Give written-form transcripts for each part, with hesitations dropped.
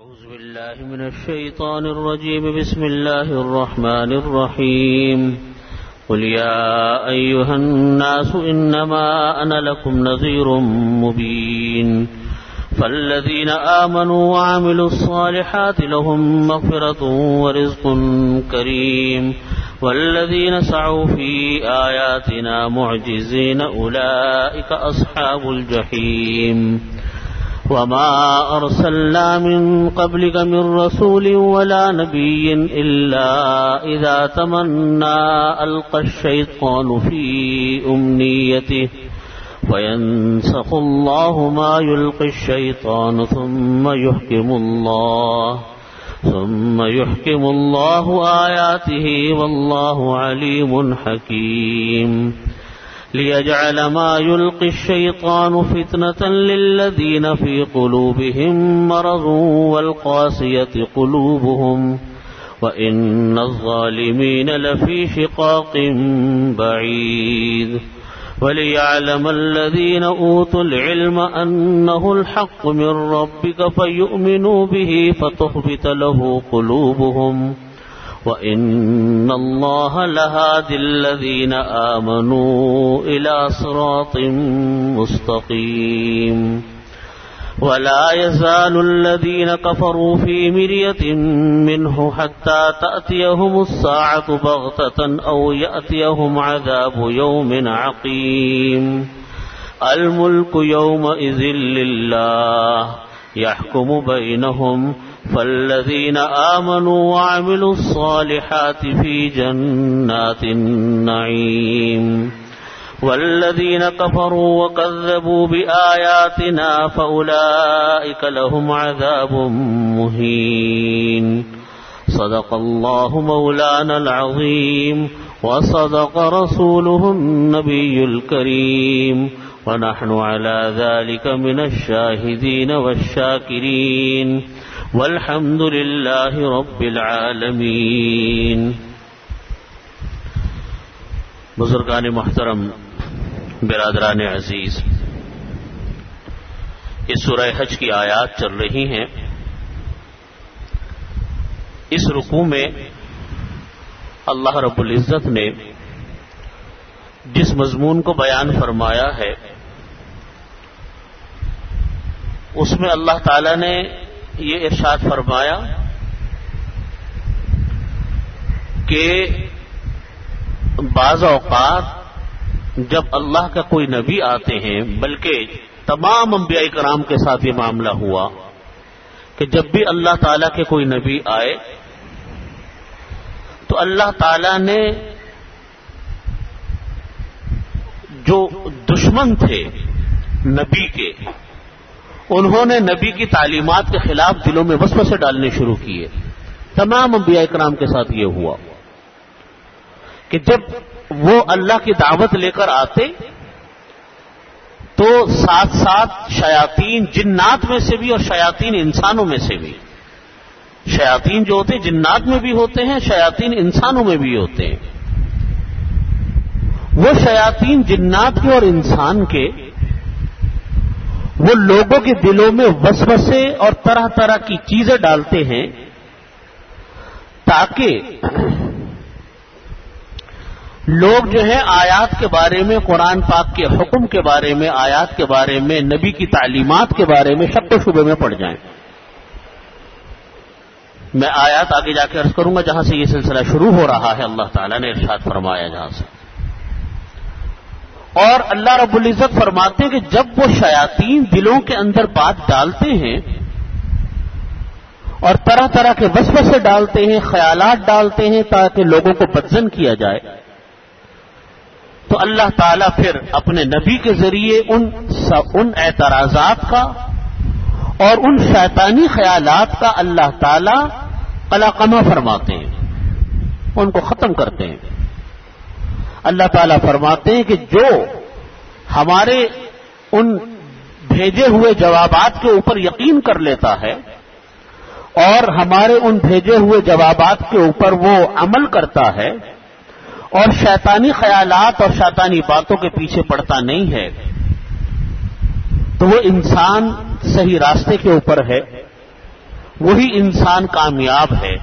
أعوذ بالله من الشيطان الرجيم. بسم الله الرحمن الرحيم. قل يا أيها الناس إنما أنا لكم نذير مبين. فالذين آمنوا وعملوا الصالحات لهم مغفرة ورزق كريم. والذين سعوا في آياتنا معجزين أولئك أصحاب الجحيم. وما أرسلنا من قبلك من رسول ولا نبي إلا إذا تمنى ألقى الشيطان في أمنيته فينسخ الله ما يلقي الشيطان ثم يحكم الله آياته والله عليم حكيم. ليجعل ما يلقي الشيطان فتنة للذين في قلوبهم مرض والقاسية قلوبهم وإن الظالمين لفي شقاق بعيد. وليعلم الذين أوتوا العلم أنه الحق من ربك فيؤمنوا به فتخبت له قلوبهم وَإِنَّ اللَّهَ لَهَادِ الَّذِينَ آمَنُوا إِلَى صِرَاطٍ مُسْتَقِيمٍ. وَلَا يَزَالُ الَّذِينَ كَفَرُوا فِي مِرْيَةٍ مِّنْهُ حَتَّى تَأْتِيَهُمُ السَّاعَةُ بَغْتَةً أَوْ يَأْتِيَهُمْ عَذَابُ يَوْمٍ عَقِيمٍ. الْمُلْكُ يَوْمَئِذٍ لِلَّهِ يَحْكُمُ بَيْنَهُمْ. فالذين آمنوا وعملوا الصالحات في جنات النعيم. والذين كفروا وكذبوا بآياتنا فأولئك لهم عذاب مهين. صدق الله مولانا العظيم وصدق رسوله النبي الكريم ونحن على ذلك من الشاهدين والشاكرين والحمد للہ رب العالمین. بزرگان محترم، برادران عزیز، اس سورہ حج کی آیات چل رہی ہیں. اس رکوع میں اللہ رب العزت نے جس مضمون کو بیان فرمایا ہے اس میں اللہ تعالی نے یہ ارشاد فرمایا کہ بعض اوقات جب اللہ کا کوئی نبی آتے ہیں، بلکہ تمام انبیاء کرام کے ساتھ یہ معاملہ ہوا کہ جب بھی اللہ تعالیٰ کے کوئی نبی آئے تو اللہ تعالیٰ نے جو دشمن تھے نبی کے، انہوں نے نبی کی تعلیمات کے خلاف دلوں میں وسوسے ڈالنے شروع کیے. تمام انبیاء کرام کے ساتھ یہ ہوا کہ جب وہ اللہ کی دعوت لے کر آتے تو ساتھ ساتھ شیاطین جنات میں سے بھی اور شیاطین انسانوں میں سے بھی، شیاطین جو ہوتے ہیں جنات میں بھی ہوتے ہیں، شیاطین انسانوں میں بھی ہوتے ہیں. وہ شیاطین جنات کے اور انسان کے وہ لوگوں کے دلوں میں وسوسے اور طرح طرح کی چیزیں ڈالتے ہیں تاکہ لوگ جو ہیں آیات کے بارے میں، قرآن پاک کے حکم کے بارے میں، آیات کے بارے میں، نبی کی تعلیمات کے بارے میں شک و شبے میں پڑ جائیں. میں آیات آگے جا کے عرض کروں گا جہاں سے یہ سلسلہ شروع ہو رہا ہے. اللہ تعالیٰ نے ارشاد فرمایا جہاں سے، اور اللہ رب العزت فرماتے ہیں کہ جب وہ شیاطین دلوں کے اندر بات ڈالتے ہیں اور طرح طرح کے وسوسے ڈالتے ہیں، خیالات ڈالتے ہیں تاکہ لوگوں کو بدظن کیا جائے، تو اللہ تعالیٰ پھر اپنے نبی کے ذریعے ان اعتراضات کا اور ان شیطانی خیالات کا اللہ تعالیٰ قلقمہ فرماتے ہیں، ان کو ختم کرتے ہیں. اللہ تعالیٰ فرماتے ہیں کہ جو ہمارے ان بھیجے ہوئے جوابات کے اوپر یقین کر لیتا ہے اور ہمارے ان بھیجے ہوئے جوابات کے اوپر وہ عمل کرتا ہے اور شیطانی خیالات اور شیطانی باتوں کے پیچھے پڑتا نہیں ہے تو وہ انسان صحیح راستے کے اوپر ہے وہی انسان کامیاب ہے۔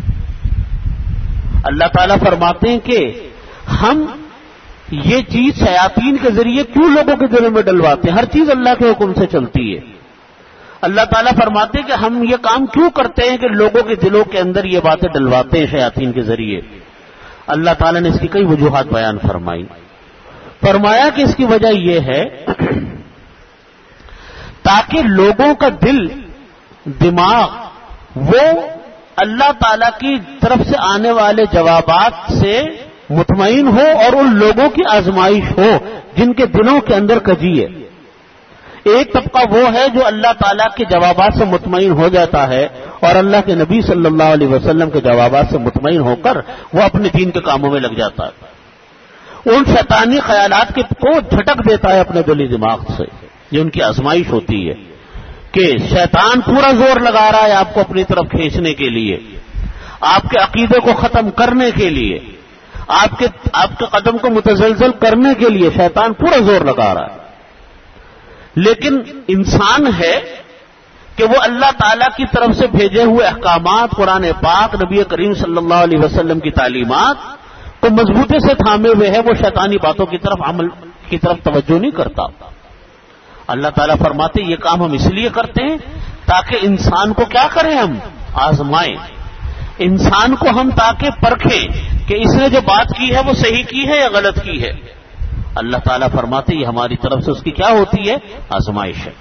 اللہ تعالیٰ فرماتے ہیں کہ ہم یہ چیز شیاطین کے ذریعے کیوں لوگوں کے دلوں میں ڈلواتے ہیں؟ ہر چیز اللہ کے حکم سے چلتی ہے۔ اللہ تعالیٰ فرماتے ہیں کہ ہم یہ کام کیوں کرتے ہیں کہ لوگوں کے دلوں کے اندر یہ باتیں ڈلواتے ہیں شیاطین کے ذریعے۔ اللہ تعالیٰ نے اس کی کئی وجوہات بیان فرمائی۔ فرمایا کہ اس کی وجہ یہ ہے تاکہ لوگوں کا دل دماغ وہ اللہ تعالیٰ کی طرف سے آنے والے جوابات سے مطمئن ہو اور ان لوگوں کی آزمائش ہو جن کے دلوں کے اندر کجی ہے۔ ایک طبقہ وہ ہے جو اللہ تعالیٰ کے جوابات سے مطمئن ہو جاتا ہے اور اللہ کے نبی صلی اللہ علیہ وسلم کے جوابات سے مطمئن ہو کر وہ اپنے دین کے کاموں میں لگ جاتا ہے، ان شیطانی خیالات کو جھٹک دیتا ہے اپنے دلی دماغ سے۔ یہ ان کی آزمائش ہوتی ہے کہ شیطان پورا زور لگا رہا ہے آپ کو اپنی طرف کھینچنے کے لیے، آپ کے عقیدے کو ختم کرنے کے لیے، آپ کے قدم کو متزلزل کرنے کے لیے شیطان پورا زور لگا رہا ہے۔ لیکن انسان ہے کہ وہ اللہ تعالیٰ کی طرف سے بھیجے ہوئے احکامات، قرآن پاک، نبی کریم صلی اللہ علیہ وسلم کی تعلیمات کو مضبوطی سے تھامے ہوئے ہے، وہ شیطانی باتوں کی طرف عمل کی طرف توجہ نہیں کرتا۔ اللہ تعالیٰ فرماتے یہ کام ہم اس لیے کرتے ہیں تاکہ انسان کو کیا کریں، ہم آزمائیں، انسان کو ہم تاکہ پرکھیں کہ اس نے جو بات کی ہے وہ صحیح کی ہے یا غلط کی ہے۔ اللہ تعالیٰ فرماتے یہ ہماری طرف سے اس کی کیا ہوتی ہے، آزمائش ہے۔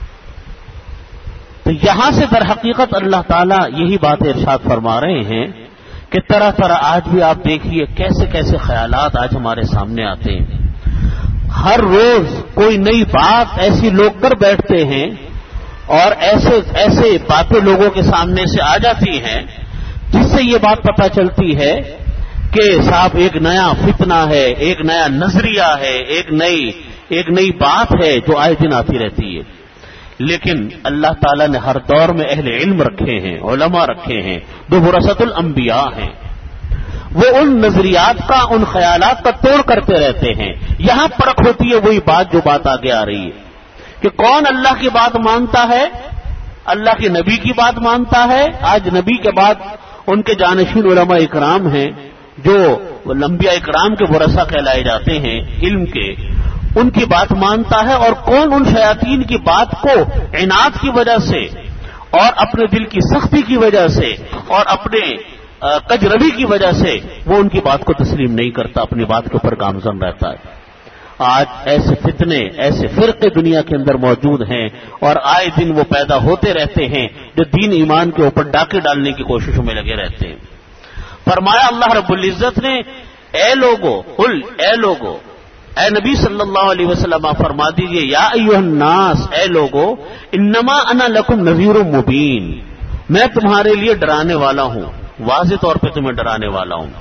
تو یہاں سے در حقیقت اللہ تعالیٰ یہی بات ارشاد فرما رہے ہیں کہ طرح طرح آج بھی آپ دیکھیے کیسے کیسے خیالات آج ہمارے سامنے آتے ہیں۔ ہر روز کوئی نئی بات ایسی لوگ کر بیٹھتے ہیں اور ایسے باتیں لوگوں کے سامنے سے آ جاتی ہیں جس سے یہ بات پتہ چلتی ہے کہ صاحب ایک نیا فتنہ ہے، ایک نیا نظریہ ہے، ایک نئی بات ہے جو آئے دن آتی رہتی ہے۔ لیکن اللہ تعالیٰ نے ہر دور میں اہل علم رکھے ہیں، علماء رکھے ہیں جو ورثۃ الانبیاء ہیں، وہ ان نظریات کا، ان خیالات کا توڑ کرتے رہتے ہیں۔ یہاں پرکھ ہوتی ہے وہی بات جو بات آگے آ رہی ہے کہ کون اللہ کی بات مانتا ہے، اللہ کے نبی کی بات مانتا ہے۔ آج نبی کے بعد ان کے جانشین علماء اکرام ہیں جو انبیاء اکرام کے ورثہ کہلائے جاتے ہیں علم کے، ان کی بات مانتا ہے، اور کون ان شیاطین کی بات کو عناد کی وجہ سے اور اپنے دل کی سختی کی وجہ سے اور اپنے کجروی کی وجہ سے وہ ان کی بات کو تسلیم نہیں کرتا، اپنی بات کے اوپر گامزن رہتا ہے۔ آج ایسے فتنے، ایسے فرقے دنیا کے اندر موجود ہیں اور آئے دن وہ پیدا ہوتے رہتے ہیں جو دین ایمان کے اوپر ڈاکے ڈالنے کی کوششوں میں لگے رہتے ہیں۔ فرمایا اللہ رب العزت نے اے لوگو، اے نبی صلی اللہ علیہ وسلم آپ فرما دیجئے یا ایھا الناس، اے لوگو، انما انا لکم نذیر مبین، میں تمہارے لیے ڈرانے والا ہوں، واضح طور پہ تمہیں ڈرانے والا ہوں۔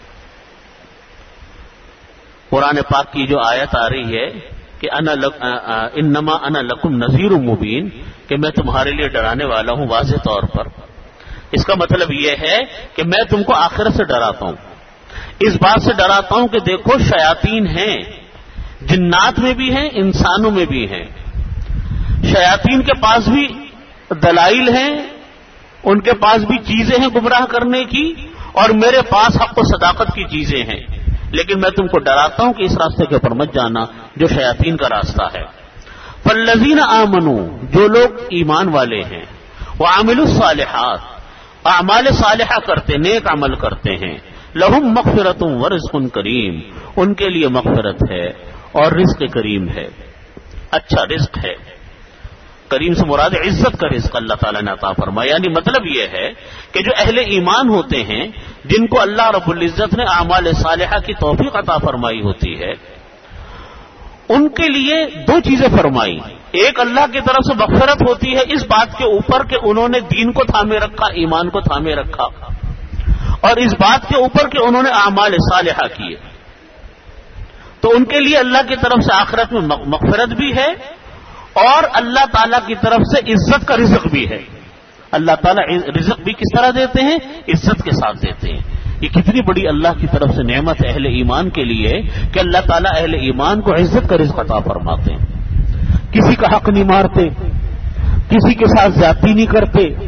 قرآن پاک کی جو آیت آ رہی ہے کہ انما انا لکم نذیر مبین، کہ میں تمہارے لیے ڈرانے والا ہوں واضح طور پر، اس کا مطلب یہ ہے کہ میں تم کو آخرت سے ڈراتا ہوں، اس بات سے ڈراتا ہوں کہ دیکھو شیاطین ہیں، جنات میں بھی ہیں، انسانوں میں بھی ہیں۔ شیاطین کے پاس بھی دلائل ہیں، ان کے پاس بھی چیزیں ہیں گمراہ کرنے کی، اور میرے پاس حق و صداقت کی چیزیں ہیں، لیکن میں تم کو ڈراتا ہوں کہ اس راستے کے اوپر مت جانا جو شیاطین کا راستہ ہے۔ فالذین آمنوا، جو لوگ ایمان والے ہیں، وعملوا الصالحات، اعمال صالحہ کرتے، نیک عمل کرتے ہیں، لہم مغفرۃ ورزق کریم، ان کے لیے مغفرت ہے اور رزق کریم ہے، اچھا رزق ہے۔ کریم سے مراد عزت کا رزق اللہ تعالیٰ نے عطا فرمایا، یعنی مطلب یہ ہے کہ جو اہل ایمان ہوتے ہیں، جن کو اللہ رب العزت نے اعمال صالحہ کی توفیق عطا فرمائی ہوتی ہے، ان کے لیے دو چیزیں فرمائی۔ ایک اللہ کی طرف سے مغفرت ہوتی ہے اس بات کے اوپر کہ انہوں نے دین کو تھامے رکھا، ایمان کو تھامے رکھا، اور اس بات کے اوپر کہ انہوں نے اعمال صالحہ کیے، تو ان کے لیے اللہ کی طرف سے آخرت میں مغفرت بھی ہے اور اللہ تعالیٰ کی طرف سے عزت کا رزق بھی ہے۔ اللہ تعالیٰ رزق بھی کس طرح دیتے ہیں؟ عزت کے ساتھ دیتے ہیں۔ یہ کتنی بڑی اللہ کی طرف سے نعمت ہے اہل ایمان کے لیے کہ اللہ تعالیٰ اہل ایمان کو عزت کا رزق عطا فرماتے ہیں۔ کسی کا حق نہیں مارتے، کسی کے ساتھ زیادتی نہیں کرتے،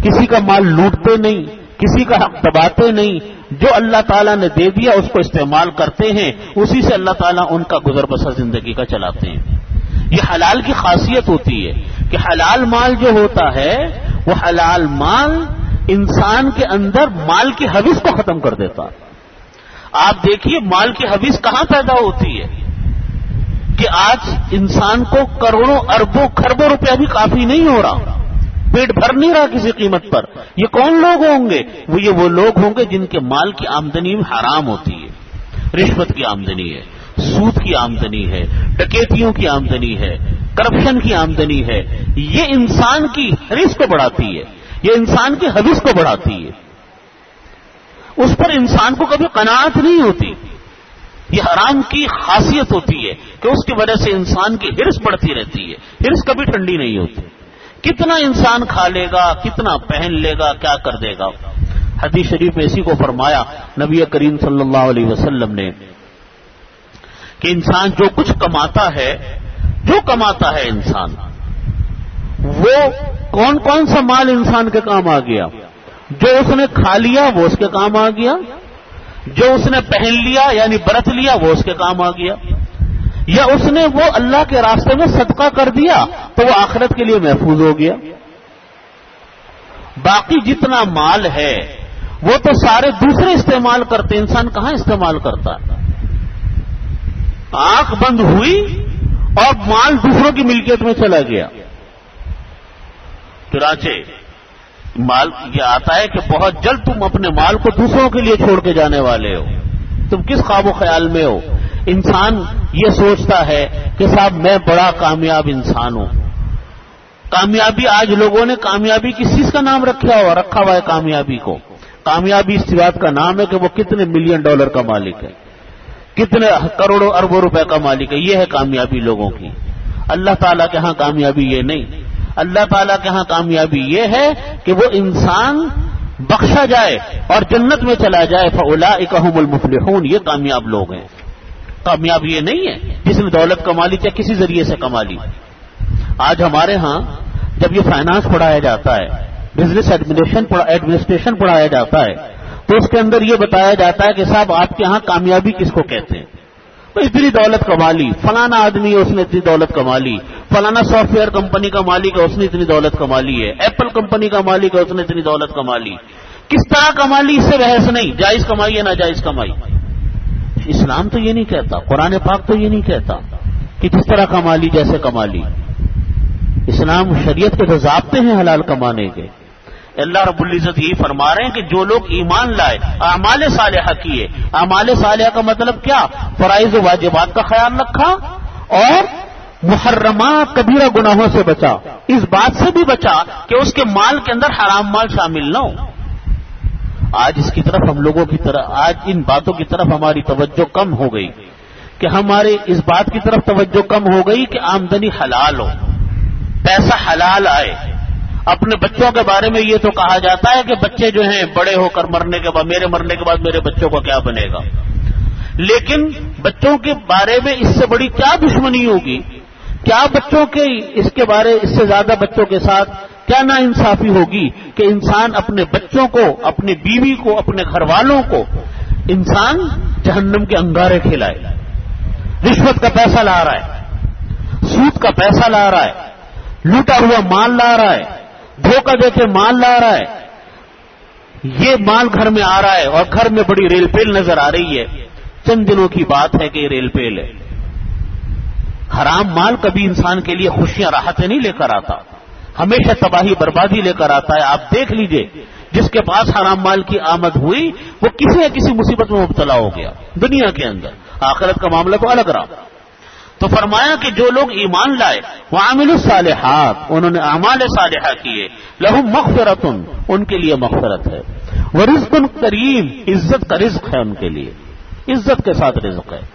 کسی کا مال لوٹتے نہیں، کسی کا حق دباتے نہیں، جو اللہ تعالیٰ نے دے دیا اس کو استعمال کرتے ہیں، اسی سے اللہ تعالیٰ ان کا گزر بسر زندگی کا چلاتے ہیں۔ یہ حلال کی خاصیت ہوتی ہے کہ حلال مال جو ہوتا ہے وہ حلال مال انسان کے اندر مال کی حوث کو ختم کر دیتا ہے۔ آپ دیکھیے مال کی حوث کہاں پیدا ہوتی ہے کہ آج انسان کو کروڑوں اربوں خربوں روپیہ بھی کافی نہیں ہو رہا، پیٹ بھر نہیں رہا کسی قیمت پر۔ یہ کون لوگ ہوں گے؟ وہ لوگ ہوں گے جن کے مال کی آمدنی حرام ہوتی ہے، رشوت کی آمدنی ہے، سود کی آمدنی ہے، ڈکیتیوں کی آمدنی ہے، کرپشن کی آمدنی ہے۔ یہ انسان کی حرص کو بڑھاتی ہے، یہ انسان کی حوث کو بڑھاتی ہے، اس پر انسان کو کبھی قناعت نہیں ہوتی۔ یہ حرام کی خاصیت ہوتی ہے کہ اس کی وجہ سے انسان کی حرص بڑھتی رہتی ہے، حرص کبھی ٹھنڈی نہیں ہوتی۔ کتنا انسان کھا لے گا، کتنا پہن لے گا، کیا کر دے گا۔ حدیث شریف میں اسی کو فرمایا نبی کریم صلی اللہ علیہ وسلم نے کہ انسان جو کچھ کماتا ہے، جو کماتا ہے انسان، وہ کون کون سا مال انسان کے کام آ گیا؟ جو اس نے کھا لیا وہ اس کے کام آ گیا، جو اس نے پہن لیا یعنی برت لیا وہ اس کے کام آ گیا، یا اس نے وہ اللہ کے راستے میں صدقہ کر دیا تو وہ آخرت کے لیے محفوظ ہو گیا۔ باقی جتنا مال ہے وہ تو سارے دوسرے استعمال کرتے، انسان کہاں استعمال کرتا ہے؟ آنکھ بند ہوئی اور مال دوسروں کی ملکیت میں چلا گیا۔ چنانچہ مال یہ آتا ہے کہ بہت جلد تم اپنے مال کو دوسروں کے لیے چھوڑ کے جانے والے ہو، تم کس خواب و خیال میں ہو؟ انسان یہ سوچتا ہے کہ صاحب میں بڑا کامیاب انسان ہوں۔ کامیابی، آج لوگوں نے کامیابی کس چیز کا نام رکھا ہوا ہے کامیابی کو؟ کامیابی اس بات کا نام ہے کہ وہ کتنے ملین ڈالر کا مالک ہے، کتنے کروڑوں اربوں روپے کا مالک ہے، یہ ہے کامیابی لوگوں کی۔ اللہ تعالیٰ کے ہاں کامیابی یہ نہیں، اللہ تعالیٰ کے ہاں کامیابی یہ ہے کہ وہ انسان بخشا جائے اور جنت میں چلا جائے۔ فَأُولَٰئِكَ هُمُ الْمُفْلِحُونَ، یہ کامیاب لوگ ہیں۔ کامیاب یہ نہیں ہے جس نے دولت کما لی چاہے کسی ذریعے سے کما لی۔ آج ہمارے ہاں جب یہ فائنانس پڑھایا جاتا ہے، بزنس ایڈمنسٹریشن پڑھایا جاتا ہے، تو اس کے اندر یہ بتایا جاتا ہے کہ صاحب آپ کے ہاں کامیابی کس کو کہتے ہیں؟ تو اتنی دولت کما لی، فلانا آدمی ہے اس نے اتنی دولت کما لی، فلانا سافٹ ویئر کمپنی کا مالک ہے اس نے اتنی دولت کما لی ہے، ایپل کمپنی کا مالک ہے اس نے اتنی دولت کما لی۔ کس طرح کما لی اس سے بحث نہیں، جائز کمائی ہے ناجائز کمائی۔ اسلام تو یہ نہیں کہتا، قرآن پاک تو یہ نہیں کہتا کہ جس طرح کما لی جیسے کما لی۔ اسلام شریعت کے جو ضابطے ہیں حلال کمانے کے، اللہ رب العزت یہی فرما رہے ہیں کہ جو لوگ ایمان لائے، اعمال صالحہ کیے۔ اعمال صالحہ کا مطلب کیا؟ فرائض و واجبات کا خیال رکھا اور محرمات کبیرہ گناہوں سے بچا، اس بات سے بھی بچا کہ اس کے مال کے اندر حرام مال شامل نہ ہو۔ آج اس کی طرف ہم لوگوں کی طرف، آج ان باتوں کی طرف ہماری توجہ کم ہو گئی کہ ہمارے اس بات کی طرف توجہ کم ہو گئی کہ آمدنی حلال ہو، پیسہ حلال آئے۔ اپنے بچوں کے بارے میں یہ تو کہا جاتا ہے کہ بچے جو ہیں بڑے ہو کر مرنے کے بعد، میرے مرنے کے بعد میرے بچوں کا کیا بنے گا، لیکن بچوں کے بارے میں اس سے بڑی کیا دشمنی ہوگی؟ کیا بچوں کے اس سے زیادہ بچوں کے ساتھ کیا نا انصافی ہوگی کہ انسان اپنے بچوں کو، اپنی بیوی کو، اپنے گھر والوں کو انسان جہنم کے انگارے کھلائے، رشوت کا پیسہ لا رہا ہے، سود کا پیسہ لا رہا ہے، لوٹا ہوا مال لا رہا ہے، دھوکہ دے کے مال لا رہا ہے، یہ مال گھر میں آ رہا ہے اور گھر میں بڑی ریل پیل نظر آ رہی ہے۔ چند دنوں کی بات ہے کہ یہ ریل پیل ہے۔ حرام مال کبھی انسان کے لیے خوشیاں راحتیں نہیں لے کر آتا، ہمیشہ تباہی بربادی لے کر آتا ہے۔ آپ دیکھ لیجئے جس کے پاس حرام مال کی آمد ہوئی وہ کسی نہ کسی مصیبت میں مبتلا ہو گیا دنیا کے اندر، آخرت کا معاملہ تو الگ رہا۔ تو فرمایا کہ جو لوگ ایمان لائے وعملوا الصالحات، انہوں نے اعمال صالحہ کیے، لہم مغفرۃ، ان کے لیے مغفرت ہے، ورزق کریم، عزت کا رزق ہے ان کے لیے، عزت کے ساتھ رزق ہے۔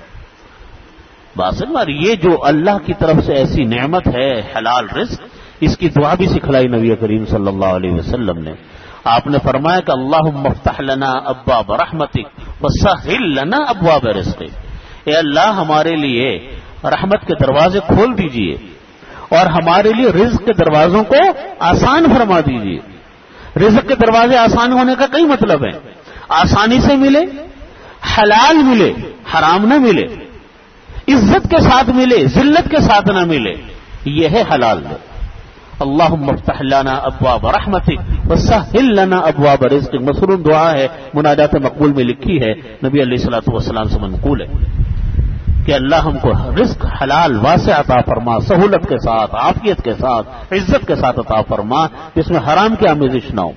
باسن یہ جو اللہ کی طرف سے ایسی نعمت ہے حلال رزق، اس کی دعا بھی سکھلائی نبی کریم صلی اللہ علیہ وسلم نے۔ آپ نے فرمایا کہ اللہم افتح لنا ابواب رحمتک وسہل لنا ابواب رزقک، اے اللہ ہمارے لیے رحمت کے دروازے کھول دیجئے اور ہمارے لیے رزق کے دروازوں کو آسان فرما دیجئے۔ رزق کے دروازے آسان ہونے کا کئی مطلب ہے. آسانی سے ملے، حلال ملے، حرام نہ ملے، عزت کے ساتھ ملے، ذلت کے ساتھ نہ ملے، یہ ہے حلال. اللہم افتح لنا ابواب رحمتک وسہل لنا ابواب رزقک، مشہور دعا ہے، مناجات مقبول میں لکھی ہے، نبی علیہ الصلوۃ والسلام سے منقول ہے کہ اللہ ہم کو رزق حلال واسع عطا فرما، سہولت کے ساتھ، عافیت کے ساتھ، عزت کے ساتھ عطا فرما، جس میں حرام کی آمیزش نہ ہو.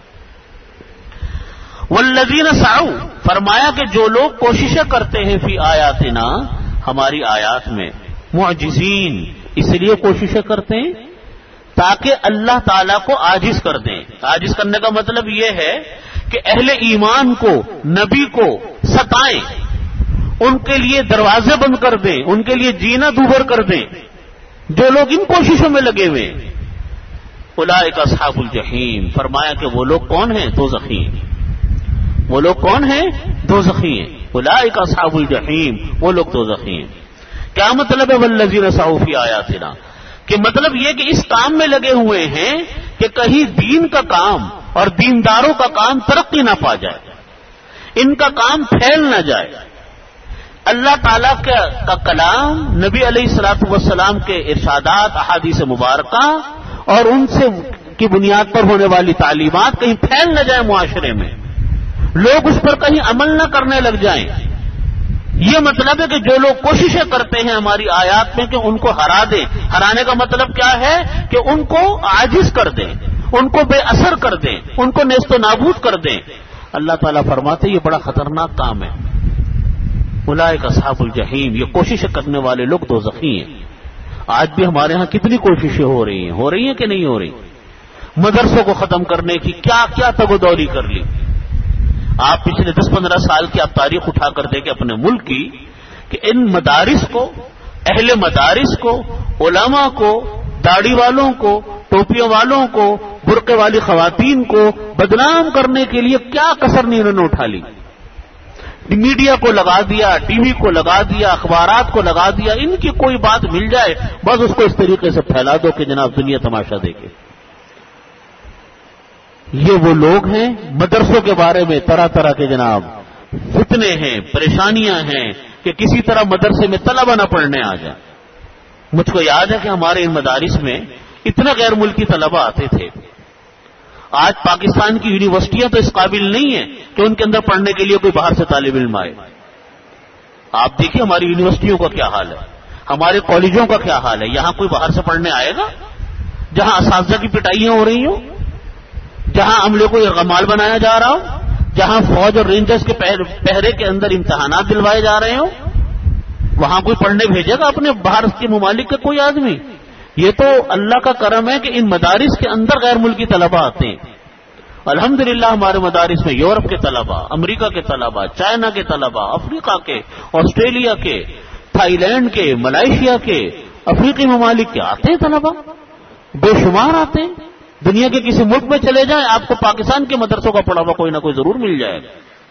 والذین سعوا، فرمایا کہ جو لوگ کوششیں کرتے ہیں فی آیاتنا، ہماری آیات میں، معجزین، اس لیے کوششیں کرتے ہیں تاکہ اللہ تعالیٰ کو عاجز کر دیں. عاجز کرنے کا مطلب یہ ہے کہ اہل ایمان کو، نبی کو ستائیں، ان کے لیے دروازے بند کر دیں، ان کے لیے جینا دوبر کر دیں. جو لوگ ان کوششوں میں لگے ہوئے، اولئک اصحاب الجحیم، فرمایا کہ وہ لوگ کون ہیں؟ دوزخی ہیں. وہ لوگ کون ہیں؟ دوزخی ہیں. اولئک اصحاب الجحیم، وہ لوگ دوزخی ہیں. کیا مطلب ہے والذین سعوا فی آیاتنا؟ کہ مطلب یہ کہ اس کام میں لگے ہوئے ہیں کہ کہیں دین کا کام اور دینداروں کا کام ترقی نہ پا جائے، ان کا کام پھیل نہ جائے. اللہ تعالیٰ کا کلام، نبی علیہ الصلوۃ والسلام کے ارشادات، احادیث مبارکہ اور ان سے کی بنیاد پر ہونے والی تعلیمات کہیں پھیل نہ جائے معاشرے میں، لوگ اس پر کہیں عمل نہ کرنے لگ جائیں. یہ مطلب ہے کہ جو لوگ کوششیں کرتے ہیں ہماری آیات میں کہ ان کو ہرا دیں. ہرانے کا مطلب کیا ہے؟ کہ ان کو عاجز کر دیں، ان کو بے اثر کر دیں، ان کو نیست و نابود کر دیں. اللہ تعالیٰ فرماتے یہ بڑا خطرناک کام ہے. اولئک اصحاب الجحیم، یہ کوششیں کرنے والے لوگ دوزخی ہیں. آج بھی ہمارے ہاں کتنی کوششیں ہو رہی ہیں کہ نہیں ہو رہی؟ مدرسوں کو ختم کرنے کی کیا کیا تگودوری کر لی. آپ پچھلے 10-15 سال کی آپ تاریخ اٹھا کر دیکھیں اپنے ملک کی کہ ان مدارس کو، اہل مدارس کو، علماء کو، داڑھی والوں کو، ٹوپیوں والوں کو، برقعے والی خواتین کو بدنام کرنے کے لیے کیا کسر نہیں انہوں نے اٹھا لی. میڈیا کو لگا دیا، ٹی وی کو لگا دیا، اخبارات کو لگا دیا. ان کی کوئی بات مل جائے بس اس کو اس طریقے سے پھیلا دو کہ جناب دنیا تماشا دیکھے. یہ وہ لوگ ہیں، مدرسوں کے بارے میں طرح طرح کے جناب فتنے ہیں، پریشانیاں ہیں کہ کسی طرح مدرسے میں طلبہ نہ پڑھنے آ جائیں. مجھ کو یاد ہے کہ ہمارے ان مدارس میں اتنے غیر ملکی طلبہ آتے تھے. آج پاکستان کی یونیورسٹیاں تو اس قابل نہیں ہیں کہ ان کے اندر پڑھنے کے لیے کوئی باہر سے طالب علم آئے. آپ دیکھیے ہماری یونیورسٹیوں کا کیا حال ہے، ہمارے کالجوں کا کیا حال ہے. یہاں کوئی باہر سے پڑھنے آئے گا جہاں اساتذہ کی پٹائیاں ہو رہی ہوں، جہاں عملے کو یرغمال بنایا جا رہا ہو، جہاں فوج اور رینجرز کے پہرے کے اندر امتحانات دلوائے جا رہے ہوں، وہاں کوئی پڑھنے بھیجے گا اپنے باہر کے ممالک کا کوئی آدمی؟ یہ تو اللہ کا کرم ہے کہ ان مدارس کے اندر غیر ملکی طلبہ آتے ہیں. الحمدللہ ہمارے مدارس میں یورپ کے طلبہ، امریکہ کے طلبہ، چائنا کے طلبہ، افریقہ کے، آسٹریلیا کے، تھائی لینڈ کے، ملائیشیا کے، افریقی ممالک کے آتے ہیں طلبہ، بے شمار آتے ہیں. دنیا کے کسی ملک میں چلے جائیں آپ کو پاکستان کے مدرسوں کا پڑھا ہوا کوئی نہ کوئی ضرور مل جائے گا.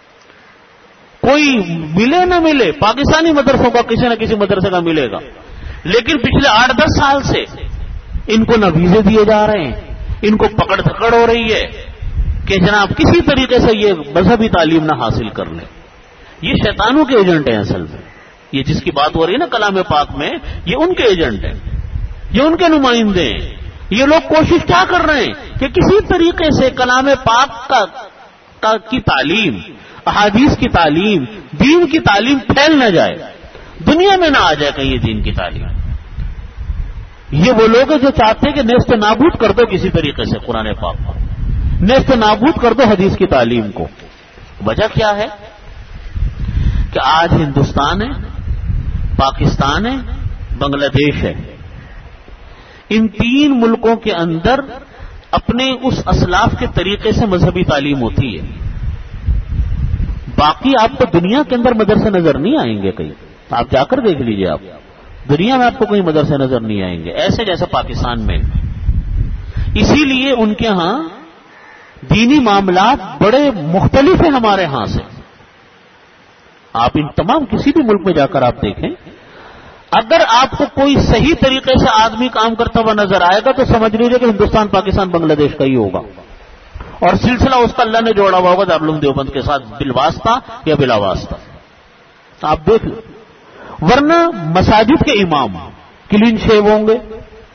کوئی ملے نہ ملے پاکستانی مدرسوں کا کسی نہ کسی مدرسے کا ملے گا. لیکن پچھلے 8-10 سال سے ان کو نہ ویزے دیے جا رہے ہیں، ان کو پکڑ دھکڑ ہو رہی ہے کہ جناب کسی طریقے سے یہ مذہبی تعلیم نہ حاصل کر لیں. یہ شیطانوں کے ایجنٹ ہیں. اصل میں یہ جس کی بات ہو رہی ہے نا کلام پاک میں، یہ ان کے ایجنٹ ہیں، یہ ان کے نمائندے ہیں. یہ لوگ کوشش کیا کر رہے ہیں کہ کسی طریقے سے کلام پاک کی تعلیم، احادیث کی تعلیم، دین کی تعلیم پھیل نہ جائے، دنیا میں نہ آ جائے کہیں دین کی تعلیم. یہ وہ لوگ ہیں جو چاہتے ہیں کہ نیست نابود کر دو کسی طریقے سے قرآن پاک کو، نیست نابود کر دو حدیث کی تعلیم کو. وجہ کیا ہے کہ آج ہندوستان ہے، پاکستان ہے، بنگلہ دیش ہے. ان 3 ملکوں کے اندر اپنے اس اسلاف کے طریقے سے مذہبی تعلیم ہوتی ہے. باقی آپ کو دنیا کے اندر مدرسے نظر نہیں آئیں گے. کہیں آپ جا کر دیکھ لیجئے، آپ دنیا میں آپ کو کہیں مدرسے نظر نہیں آئیں گے ایسے جیسے پاکستان میں. اسی لیے ان کے ہاں دینی معاملات بڑے مختلف ہیں ہمارے ہاں سے. آپ ان تمام کسی بھی ملک میں جا کر آپ دیکھیں، اگر آپ کو کوئی صحیح طریقے سے آدمی کام کرتا ہوا نظر آئے گا تو سمجھ لیجیے کہ ہندوستان، پاکستان، بنگلہ دیش کا ہی ہوگا. اور سلسلہ اس کا اللہ نے جوڑا ہوا ہوگا دارالعلوم دیوبند کے ساتھ بالواسطہ یا بلا واسطہ. آپ دیکھ لیں. ورنہ مساجد کے امام کلین شیو ہوں گے,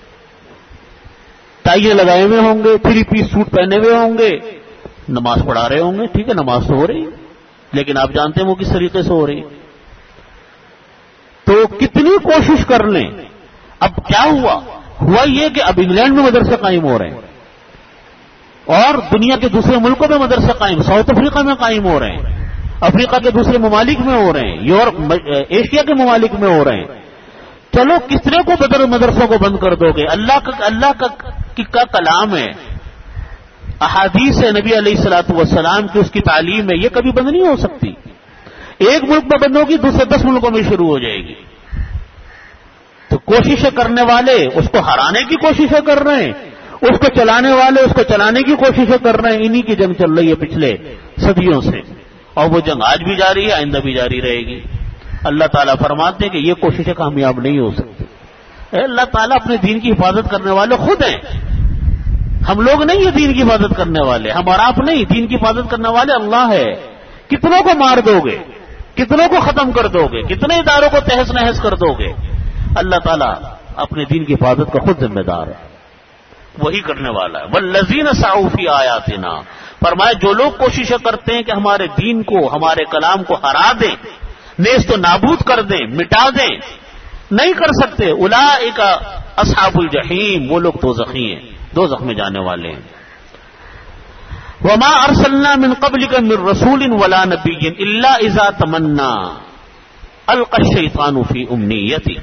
ٹائیاں لگائے ہوئے ہوں گے, 3 پیس سوٹ پہنے ہوئے ہوں گے, نماز پڑھا رہے ہوں گے. ٹھیک ہے, نماز تو ہو رہی ہے, لیکن آپ جانتے ہیں وہ کس طریقے سے ہو رہی ہے. تو کتنی کوشش کر لیں. اب کیا ہوا یہ کہ اب انگلینڈ میں مدرسے قائم ہو رہے ہیں اور دنیا کے دوسرے ملکوں میں مدرسے قائم, ساؤتھ افریقہ میں قائم ہو رہے ہیں, افریقہ کے دوسرے ممالک میں ہو رہے ہیں, یورپ ایشیا کے ممالک میں ہو رہے ہیں. چلو کتنے کو مدرسوں کو بند کر دو گے؟ اللہ کا کلام ہے, احادیث ہے نبی علیہ الصلوۃ والسلام کی, اس کی تعلیم ہے, یہ کبھی بند نہیں ہو سکتی. ایک ملک میں بند ہوگی, دوسرے 10 ملکوں میں شروع ہو جائے گی. تو کوششیں کرنے والے اس کو ہرانے کی کوششیں کر رہے ہیں, اس کو چلانے والے اس کو چلانے کی کوششیں کر رہے ہیں. انہی کی جنگ چل رہی ہے پچھلے صدیوں سے, اور وہ جنگ آج بھی جاری ہے, آئندہ بھی جاری رہے گی. اللہ تعالیٰ فرماتے ہیں کہ یہ کوششیں کامیاب نہیں ہو سکتی. اللہ تعالیٰ اپنے دین کی حفاظت کرنے والے خود ہیں, ہم لوگ نہیں ہیں دین کی حفاظت کرنے والے, ہم اور آپ نہیں. دین کی حفاظت کرنے والے اللہ ہے. کتنوں کو مار دو گے, کتنوں کو ختم کر دو گے, کتنے اداروں کو تہس نہس کر دو گے؟ اللہ تعالیٰ اپنے دین کی حفاظت کا خود ذمہ دار ہے, وہی کرنے والا ہے. والذین سعوا فی آیاتنا, فرمایا جو لوگ کوششیں کرتے ہیں کہ ہمارے دین کو, ہمارے کلام کو ہرا دیں, نیست و نابود کر دیں, مٹا دیں, نہیں کر سکتے. اولئک اصحاب الجحیم, وہ لوگ دوزخی ہیں, دوزخ میں جانے والے ہیں. وما ارسلنا من قبلک من رسول ولا نبی الا اذا تمنا القى الشیطان فی امنیتہ.